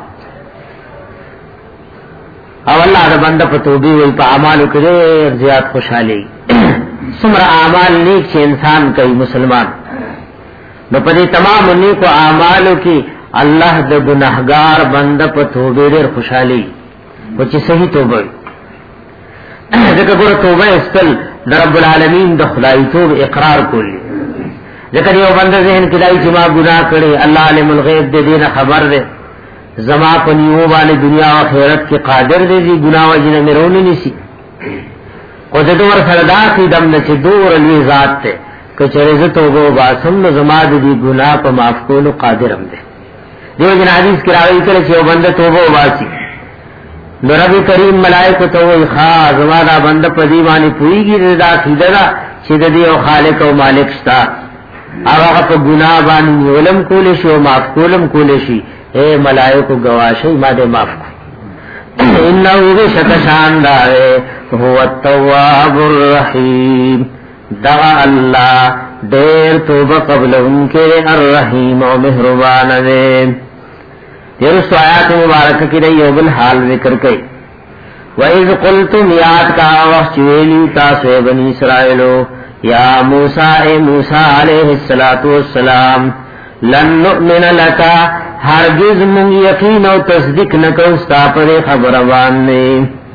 او اللہ دا بندہ پا توبی وی پا اعمالو کرے زیاد خوشحالی سمر اعمال نیک چی انسان کئی مسلمان نو پا دی تمام نیک و اعمالو کی اللہ دا گناہگار بندہ پا توبی دیر خوشحالی وچی صحیح توبہ ذکر گورا توبہ استل دا رب العالمین دا خدای توب اقرار کولی ذکر یو بندہ ذہن کدائی چی ما گناہ کرے اللہ علم الغیب دے دینا خبر دے زما پنیو والے دنیا و خیرت کی قادر دے دی گناہ و جنہ میرونی نیسی قد دور سردا کی دم نچے دور الوی ذات تے کچھرے زتوبو باسم زما دی گناہ پا معاف کولو قادرم دے دیو جن حدیث کی راوی کرے چھو بندہ توبو باسی نو رب کریم ملائکو تووی خواہ زما دا بندہ پا دیوانی پوئی گی دا سیدہ دا چید دیو خالق و مالک شتا آغا پا گناہ بانی علم کولشی و معاف کولم کولشی اے ملائکو گواشی ما دے معاف کو انہو بشک شاندارے هو التواب الرحیم دغا اللہ دیر توبہ قبل ان کے الرحیم و مہربان دے تیر اس آیات مبارک کی رئی یوب الحال ذکر کئی وَإِذْ قُلْتُمْ یاد کا وقت چویلی تاسو بنی اسرائیلو یا موسیٰ اے موسیٰ علیہ السلام لن نؤمن لکا ہرگز من یقین و تصدیق نکو ستا پر خبر واننے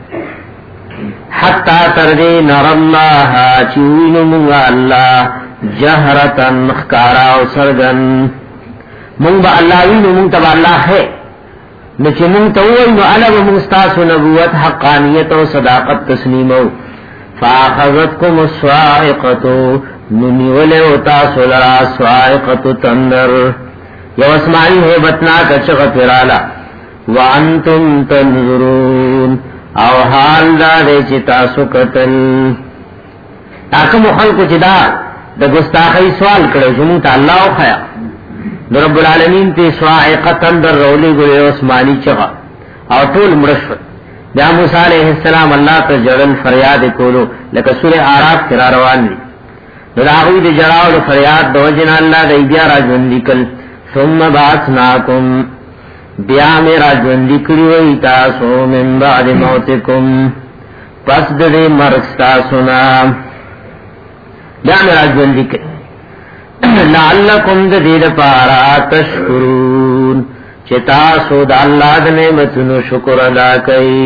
حتی تردی نر اللہ چوین منگا اللہ جہرتن مخکارا و سرگن منگ با اللہ وین منگ تبا اللہ ہے نچے منگ تووین و علم منگستاس و نبوت حقانیت و صداقت تسلیمو فاخذتکم السوائقتو ننیولے و تاسو لرا سوائقتو تندر یو اسماعی ہے بتنا کا چغ پیرالا وانتم تنظرون او حال دا دے چتا سکتل تاکم خلق چدا دا گستاخی سوال کرے جنون تا اللہ و خیا رب العالمین تی سوائقتن در رولی گلے اسمانی چغ او طول مرشفت بیا موسیٰ علیہ السلام اللہ تا جڑل فریاد کولو لکہ سورہ آراف کرا روان دی دراغوی دی جڑاو دی فریاد دو جن اللہ دی بیا راجون لکل ثم بعثناکم بیا میرا جوندی کری وی تاسو من بعد موتکم پس دے مرگ تاسونا بیا میرا جوندی کری لعلکم دید پارا تشکرون چه تاسو دا اللہ دا نعمتنو شکر ادا کئی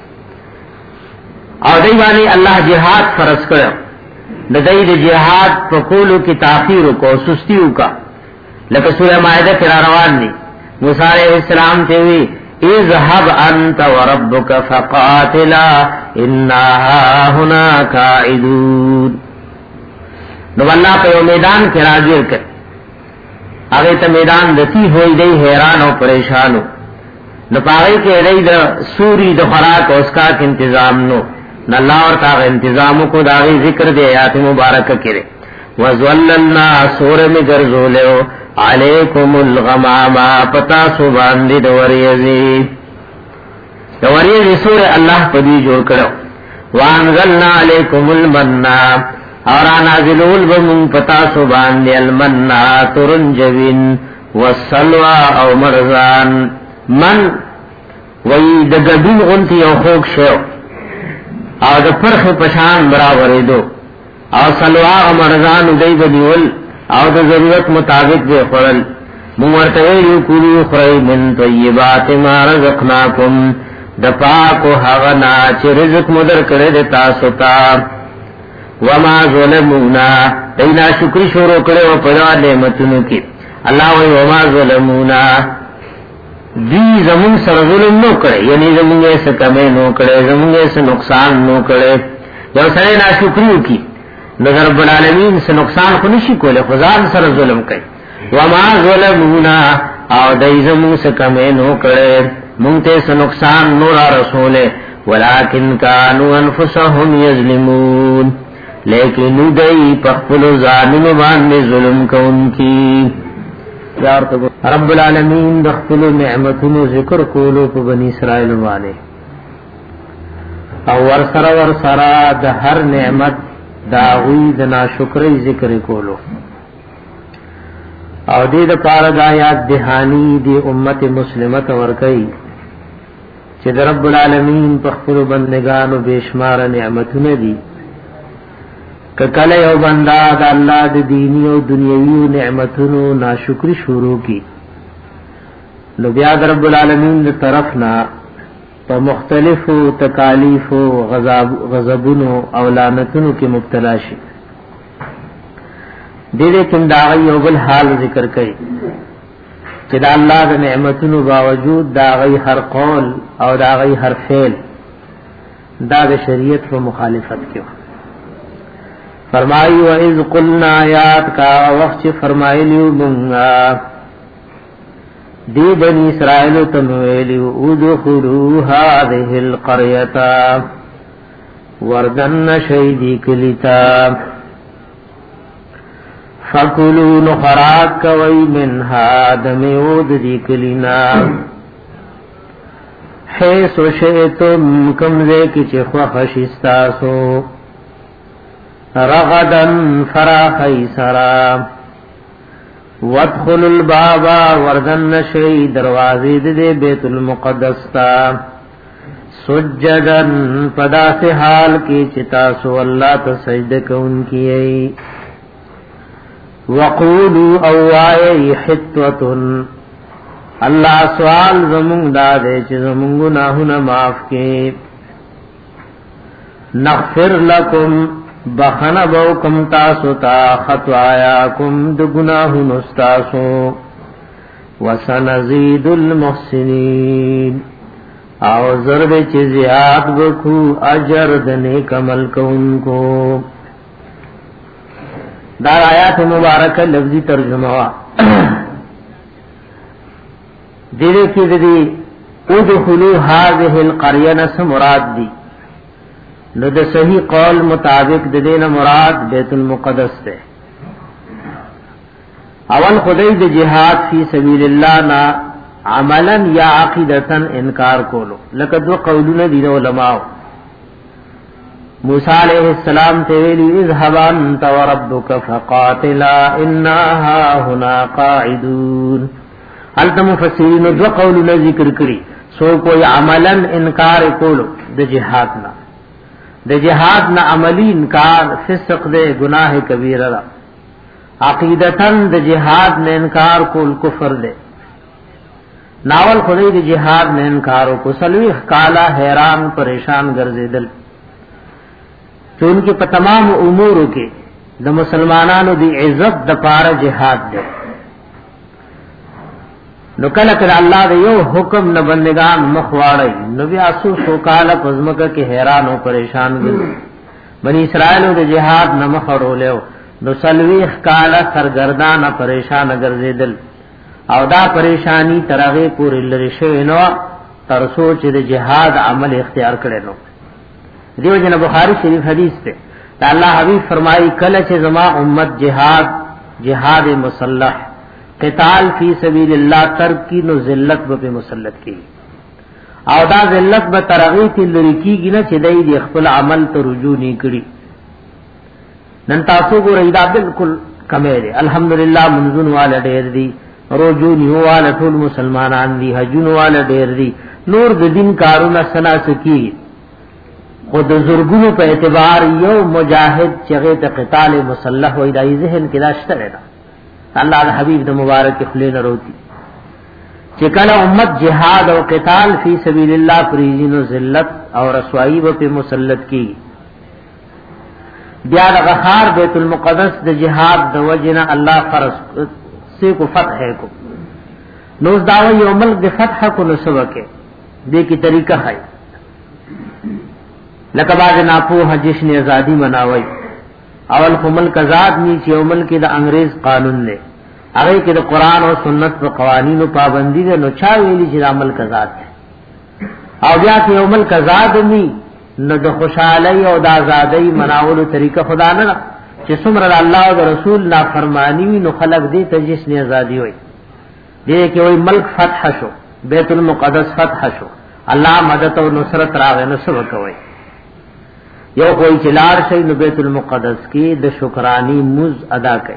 او دیوانی اللہ جہاد فرض کرو دید جہاد پکولو کی تاخیرو کو سستیو کا لکہ سورہ مائدہ کرا روان دی موسیٰ علیہ السلام تیوی اذهب انت وربک فقاتلا انا ہنا قاعدون نو اللہ پہ میدان کرا گیر کر آگے تا میدان دتی ہوئی دی حیران و پریشانو نو پاگئی کے دی دا سوری دا خوراک و اسکاک انتظام نو الله ورته تنظیم کو داغي ذکر دی آیات مبارکه کړي وَذَلَّلْنَا سُورَ می ګرځولیو علیکم الغمام پتا سو باندې د وریځي د وریځي سورہ الله په دې جوړ کړو وانزلنا علیکم المنّا اور نازلول بمون پتا سو باندې المنّا ترنجوین والسلوى او مرزان من وی د ګډون غونتی او خوک شو او د پرخ پشان برابرې دو او سلوى او مرزان دوی بدیول او د ضرورت مطابق دی خورل مورته یو کولو خری من طیبات ما رزقناکم د پاکو هغه نا چې رزق مدر کړی د تاسو ته وما ظلمونا دینا شکر شروع کړو په نعمتونو کې الله وی وما ظلمونا دی زمون سره ظلم نو کړی یعنی زمون یې څه کمې نو کړی زمون یې څه نقصان نو کړی یو سره ناشکریو کی نظر رب العالمین سے نقصان کو نشی کولے خدان سر ظلم کئی وما ظلمونا او دیزمون سے کمینو کرے منتے سے نقصان نورا رسولے ولیکن کانو انفسهم یظلمون لیکن دی پخپل ظالم باندے ظلم کون کی رب العالمین دخپل نعمتون ذکر کولو پا بنی اسرائیل بانے او ورسر ورسرا د هر نعمت داوی د ناشکری ذکر کولو او دې د پاره د آیات دهانی دی امت مسلمه تور کوي چې د رب العالمین په خپل بندگانو بشمار نعمتونه دي کله یو بندا د الله د دینی او دنیوي نعمتونو ناشکری شروع کی نو بیا د رب العالمین د طرفنا په مختلفو تکالیف او غضب غضبونو او لعنتونو کې مبتلا شي دې دې کوم دا یو بل حال ذکر کړي چې دا الله د نعمتونو باوجود دا غي هر قول او دا غي هر فعل دا د شریعت په مخالفت کې فرمایي و اذ قلنا آیات کا وخت فرمایلیو مونږه دی بنی اسرائیل تمویلی ادخلوا هذه القرية وردن شیدی کلیتا فکلوا نخراک کوئی منها دمیود دی کلینا حیث شئتم کمزے کی چخوا خشستاسو رغدن فراخی سرام وادخلوا الباب وردن شی دروازې د بیت المقدس تا سجدن پدا سے حال کی چتا سو الله ته سجده کوونکی وقولوا او ای حتوتن الله سوال زمون دا دې چې زمون گناهونه معاف کې نغفر لكم بخنا بو کم تاسو تا خطاياكم د گناہ نستاسو وسنزيد المحسنين او زرد چ زیاد بکو اجر د نیک عمل کوونکو دا آیات مبارکه لفظی ترجمه وا دې کې دې ادخلوا هذه القريه نس مراد دي نو د صحیح قول مطابق د دینه مراد بیت المقدس ده اول خدای د جهاد فی سبیل الله نا عملا یا عقیدتا انکار کولو لکه دو قولونه دي علماء موسی علیہ السلام ته ویلی اذهب انت وربك فقاتلا انها هنا قاعدون الته مفسرین دو قولونه ذکر کړي سو کوئی عملا انکار کولو د جهاد نه د جهاد نه عملی انکار فسق دے گناہ کبیرہ دا عقیدتاً د جهاد نے انکار کول کفر دے ناول خدای د جهاد نے انکارو کو سلوی کالا حیران پریشان ګرځیدل چونکه په تمام امورو کې د مسلمانانو دی عزت د پاره جهاد دے نو کله کله الله د یو حکم نه بندگان مخواړي نو بیا سو سو کال پزمکه کې حیران او پریشان دي بنی اسرائیل د جهاد نه مخړولیو نو سلوی کال سرګردان پریشان ګرځیدل او دا پریشانی ترغه پورې لری شوی نو تر سوچ د جهاد عمل اختیار کړي نو دیو جن بخاری شریف حدیث ته الله حبیب فرمایي کله چې زما امت جهاد جهاد مسلح قتال فی سبیل الله ترک کی نو ذلت به مسلط کی او دا ذلت به ترغیت لری کیږي نه چې دای دی خپل عمل ته رجوع نه کړي. نن تاسو ګورئ دا بالکل کمه دي. الحمدلله منزون والا ډیر دي، رجوع نیو والا ټول مسلمانان دي، حجون والا ډیر دي، نور د دین کارونه سنا سکی خود زرګونو په اعتبار یو مجاهد چې ته قتال مسلح وای دای ذهن کې داشته ده. الله د حبیب د مبارک خلینو روتی چې کله امت جهاد او قتال فی سبیل الله پریزینو ذلت او رسوایی په مسلط کی. بیا د غفار بیت المقدس د جهاد د وجنه الله فرض سے کو فتح کو نو داوی یو ملک د فتح کو نسبکه دې کی طریقہ ہے لکه باز ناپو جشن ازادی مناوي اول کو ملک آزاد ني چې یو ملک د انګريز قانون نه هغه کې د قران او سنت په قوانینو پابندي نه نو چا ویلي چې عمل آزاد ده او بیا چې یو ملک آزاد ني نو د خوشحالي او د آزادۍ مناولو طریقه خدا نه چې څومره الله او رسول نافرمانی وي نو خلق دې ته جشن ازادي وي دې کې وي ملک فتح شو بیت المقدس فتح شو الله مدد او نصرت راغی نو څه وکوي یو کوئی چلار شي نو بیت المقدس کې د شکرانی مز ادا کوي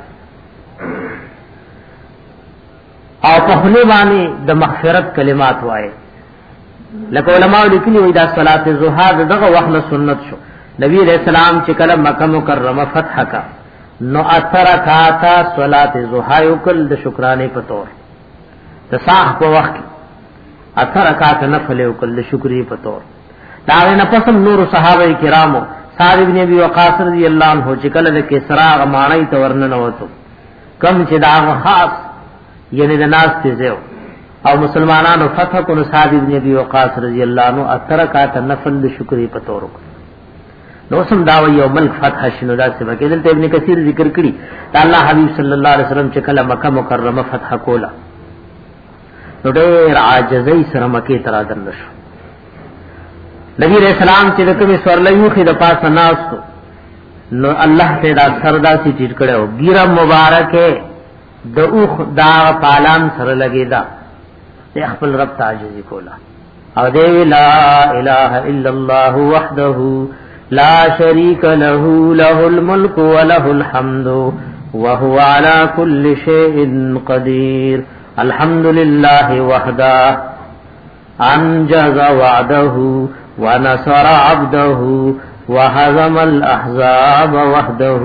او په خله باندې د مغفرت کلمات وایي لکه علماء لیکلي وي دا صلات الضحى دغه وخت سنت شو. نبی رسول الله چې کله مکه مکرمه فتح کا نو اثر کاتا صلات الضحى وکل د شکرانه په تور تصاح په وخت اثر کاتا نفل وکل د شکرې په تور دا نه پسم نور صحابه کرامو سعد ابن ابي وقاص رضی الله عنه چې کله د کسرا غمانای ته ورننه وته کم چې دا خاص یعنی د ناس ته زو او مسلمانانو فتح کو سعد ابن ابي وقاص رضی الله عنه اثر کاتا نفل د شکرې په تور نو سم دا یو ملک فتح شنو دا څه کې دلته ابن کثیر ذکر کړي دا الله حبیب صلی الله علیه وسلم چې کله مکه مکرمه فتح کولا نو ډېر عاجزۍ سره مکه تر اذن نشو. نبی رسول الله چې کومه سورلیو خې د پاسه ناستو نو الله ته دا سردا سي ټیټ کړو ګیره مبارکه د اوخ دا پالان سره لګیدا ته خپل رب تعجزي کولا او دی لا اله الا الله وحده لا شريك له له الملك وله الحمد وهو على كل شيء قدير الحمد لله وحده انجز وعده ونصر عبده وهزم الاحزاب وحده.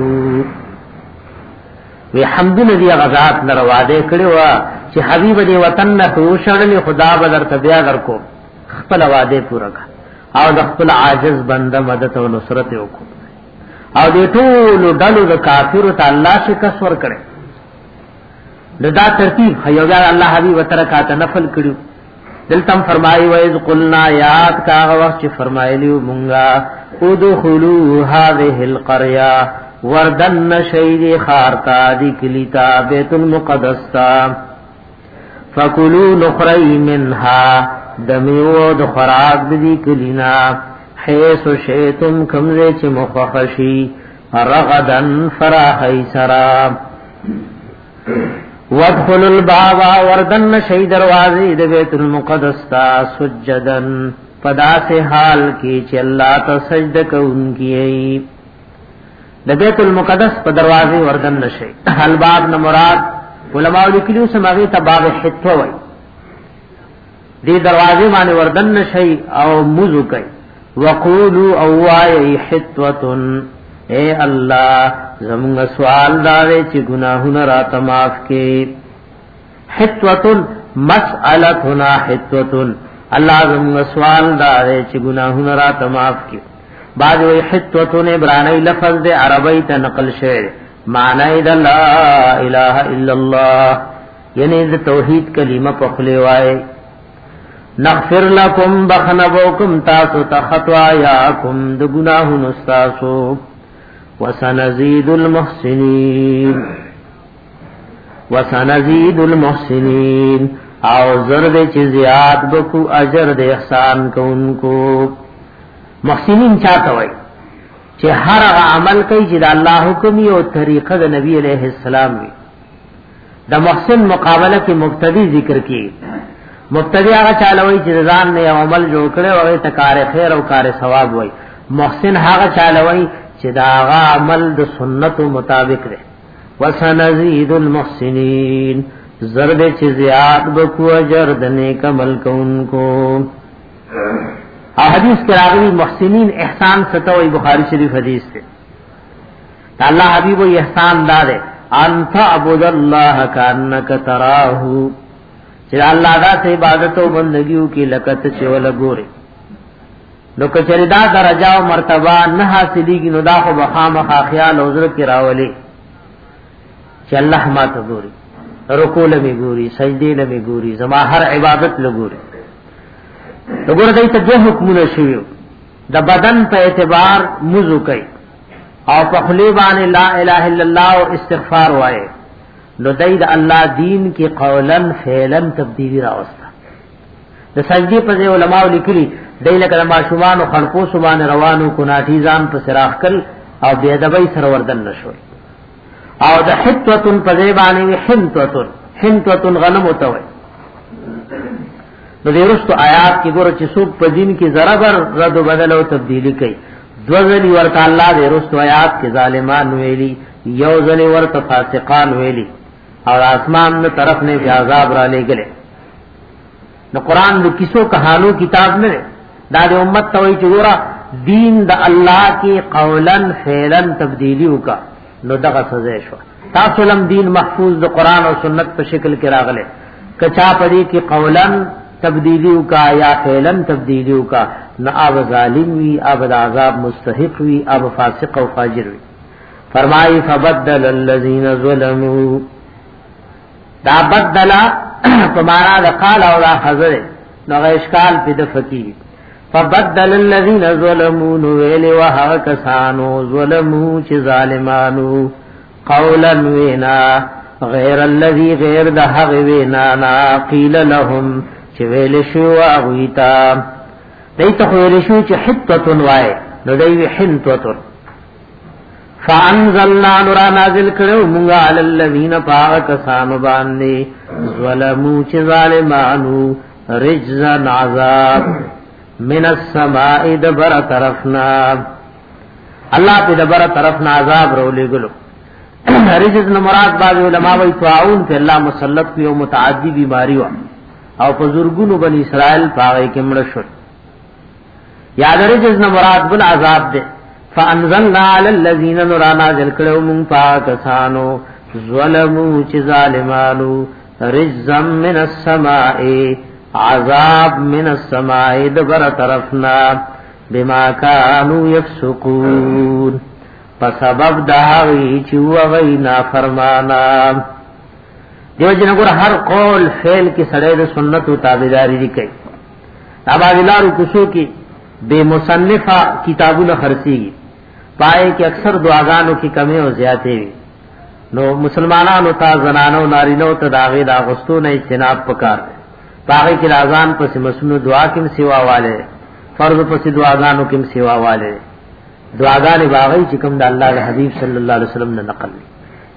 وی حمد لله غزات لرواده کړي وا چې حبیب دې وطن نه توشړل خدا بدر تبیا درکو خپل واده پورا او د خپل عاجز بنده مدد او نصرت وکړو او دې ټول ډلو د کافرو ته الله شکست ور کړي. دا ترتیب هيو الله حبیب ترکات نفل کړو دلتم فرمایي وایز قلنا یاد کا وخت چې فرمایلیو مونږه ادخلوا هذه القريه وردن شید خارتا دی کلیتا بیت المقدس تا فکلوا نخری منها دمیو د خراق دی کلینا حیث شیتم کمزه چه مخخشی رغدن فراحی سرا وادخلوا الباب وردن شید دروازی د بیت المقدس تا سجدن پدا سے حال کی چه اللہ تا سجد کون کی د بیت المقدس په دروازه وردن نشي. الباب نه مراد علماء لیکلو سماغي تباب حتو وای دې دروازه باندې وردن نشي او موذ کوي وقولوا او وای حتوتن اے الله زموږ سوال داوي چې ګناهونه را تماف کې حتوتن مسئلتنا حتوتن الله زموږ سوال داوي چې ګناهونه را تماف کې. بعض وی حتوتون عبرانی لفظ دے عربی تا نقل شعر معنی دا لا الہ الا اللہ یعنی دا توحید کلمہ پخلے وائے نغفر لکم بخنبوکم تاسو تخطوایاکم دا گناہ نستاسو وسنزید المحسنین وسنزید المحسنین او زرد چی زیاد بکو اجر دے احسان کو ان کو محسنین چاته وای چې هر عمل کوي چې د الله حکم او طریقه د نبی علیہ السلام وي. د محسن مقابله کې مبتدی ذکر کی. مبتدی هغه چالوي چې ځان نه عمل جوړ کړي او ته کار خیر او کار ثواب وای. محسن هغه چالوي چې دا هغه عمل د سنت مطابق دی. وسنزيد المحسنين زرد چې زیات بکو اجر د نیک عمل کوونکو. حدیث کې راغلي محسنین احسان ستوي بخاری شریف حدیث ہے. الله حبیب و احسان دار انت عبد الله کانک تراه چې الله دا سه عبادت او بندګیو کې لکت چې ول ګوره. نو کچری دا درجه او مرتبه نه حاصلېږي نو دا خو بخامخ خیال او عذر کې راولي چې الله ما ته ګوري، رکوع لمه ګوري، سجدي لمه ګوري، زما هر عبادت لګوري. وګوره دای ته دوه حکمونه شویو. د بدن په اعتبار مزو کوي او په خلی باندې لا اله الا الله او استغفار وایي. نو دای د الله دین کې قولا فعلا تبدیلی راوسته. د سجدي په علماء لیکلي دای لکه ماشومان او خلقو سبحان روانو کو ناټیزان په سراخ کل او بے ادبی سره وردن نشوي. او د حتوتن په ځای باندې حنتوتن حنتوتن غنم وتوي. نو دیرستو آیات کی ګور چې څوک په دین کې ذره بر رد و بدل او تبدیلی کوي. دوزلی ورته الله دیرستو آیات کې ظالمان ویلي، یو ځلی ورته فاسقان ویلي او اسمان نو طرف نه عذاب را لګل. نو قران د کیسو کہانو کتاب نه دا د امت ته وی چې ګورا دین د الله کې قولا فعلا تبدیلی وکا نو دغه سزا شو. تاسو لم دین محفوظ د قران او سنت په شکل کې راغله. کچا پدې کې قولا تبدیلیو کا یا فعلا تبدیلیو کا نہ اب ظالم وی اب عذاب مستحق وی اب فاسق او فاجر وی. فرمائی فبدل الذین ظلموا دا بدلا فمانا دا قال او دا حضر نو اشکال پی دفکی. فبدل الذین ظلموا نویل وحا کسانو ظلموا چی ظالمانو قولا وینا غیر الذی غیر دا حق وینا نا قیل لهم چې ویل شو اغویتا دیت خو ویل شو چې حتتن وای نو دی حنتتن. فانزلنا نور نازل کړو مونږه علی الذین پاکسان باندې ظلمو چې ظالمانو رجزا عذاب من السماء دبر طرفنا. الله په دبر طرفنا عذاب رولې ګلو. رجز نو مراد بعض علماء وی طاعون په الله مسلط یو متعدی بیماری و او په زورګونو بن اسرائیل پاغې کې مړ شو. یاد رجز نو مراد بل عذاب ده. فانزلنا علی الذین نرانا ذل کړو مون پاکسانو ظلموا چې ظالمانو رجزا من السماء عذاب من السماء دبر طرفنا بما كانوا يفسقون په سبب داوی چې وغی نافرمانا. دیو جن ګور هر قول فعل کې سره د سنت او تابعداري دي کوي. اباذلارو کوشو کې بے مصنفہ کتابونه خرڅيږي پای کې اکثر دعاګانو کې کمی او زیاتې وي. نو مسلمانانو ته زنانو نارینو ته داغه دا غستو نه اجتناب وکړ. پای کې اذان پس مسنو دعا کې سیوا والے فرض پس دعاګانو کې سیوا والے دعاګانې باغی چې کوم د الله د حبیب صلی الله علیه وسلم نه نقل دي.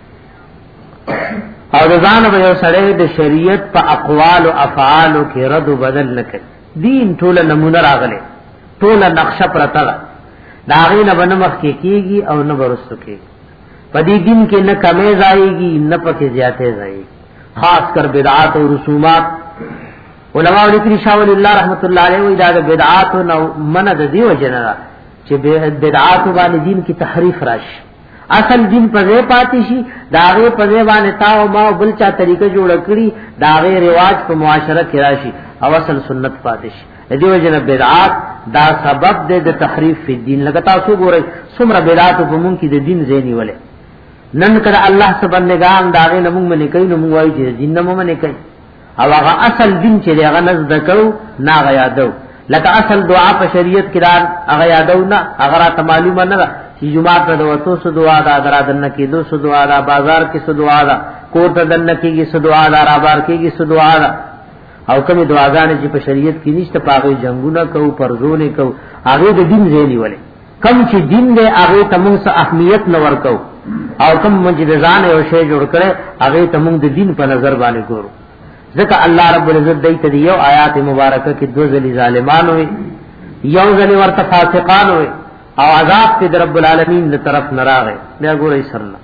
او ځان به یو سره د شریعت په اقوال او افعال کې رد و بدل نکړي. دین ټول نمونه راغله ټول نقشه پرته داغې نه بنمخ کې کیږي او نه ورستو کېږي. په دې دین کې نه کمې ځایږي نه پکې زیاتې ځایږي. خاص کر بدعات او رسومات علماء لیکلي شاه ولی الله رحمت الله علیه وی دا بدعات او من د دیو جنا چې بدعات باندې دین کې تحریف راشي. اصل دین په ځای پاتې شي داغه په ځای باندې تا او ما بل چا طریقه جوړ کړی داغه رواج په معاشره کې راشي او اصل سنت پاتې شي. دیو جن بدعات دا سبب دے د تحریف فی الدین. لگتا سو ګورئ څومره بدعات په مونږ کې د دین زینی ولې نن کړه الله سبحانه نگام داغه نمون منی کوي نو موږ وایو چې دین نمون منی کوي او هغه اصل دین چې هغه نزد کو نا غیادو. لکه اصل دعا په شریعت کې دا هغه یادو نه هغه را معلومه نه چې جمعه ته وته سو دعا دا درادن کې دو سو دعا دا بازار کې سو دعا دا کوټه دن کېږي سو دعا دا را بار کېږي سو دعا دا او کوم دعاګانې چې په شریعت کې نشته پاغه جنگونه کو پرزونه کو هغه د دین ځای ولې کم چې دین دې هغه تمون څه اهمیت نه ورکو او کم مجدزان او شی جوړ کړي هغه تمون د دین په نظر باندې ګورو ځکه الله رب العزت دې ته یو آیات مبارکه کې دو ځلې ظالمان وي یو ځلې ورته فاسقان وي او عذاب دې رب العالمین له طرف نراغه بیا ګورئ سره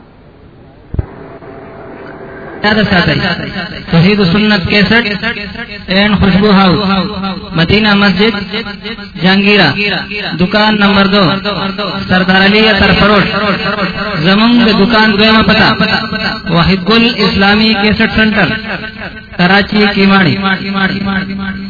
یاد ساتئ توحید و سنت کیسٹ اینڈ خوشبو ہاؤس مدینہ مسجد جہانگیرہ دکان نمبر دو سردار علی اطہر فروش زمنگ دکان دویمہ پتہ واحد گل اسلامی کیسٹ سنٹر کراچی کیماڑی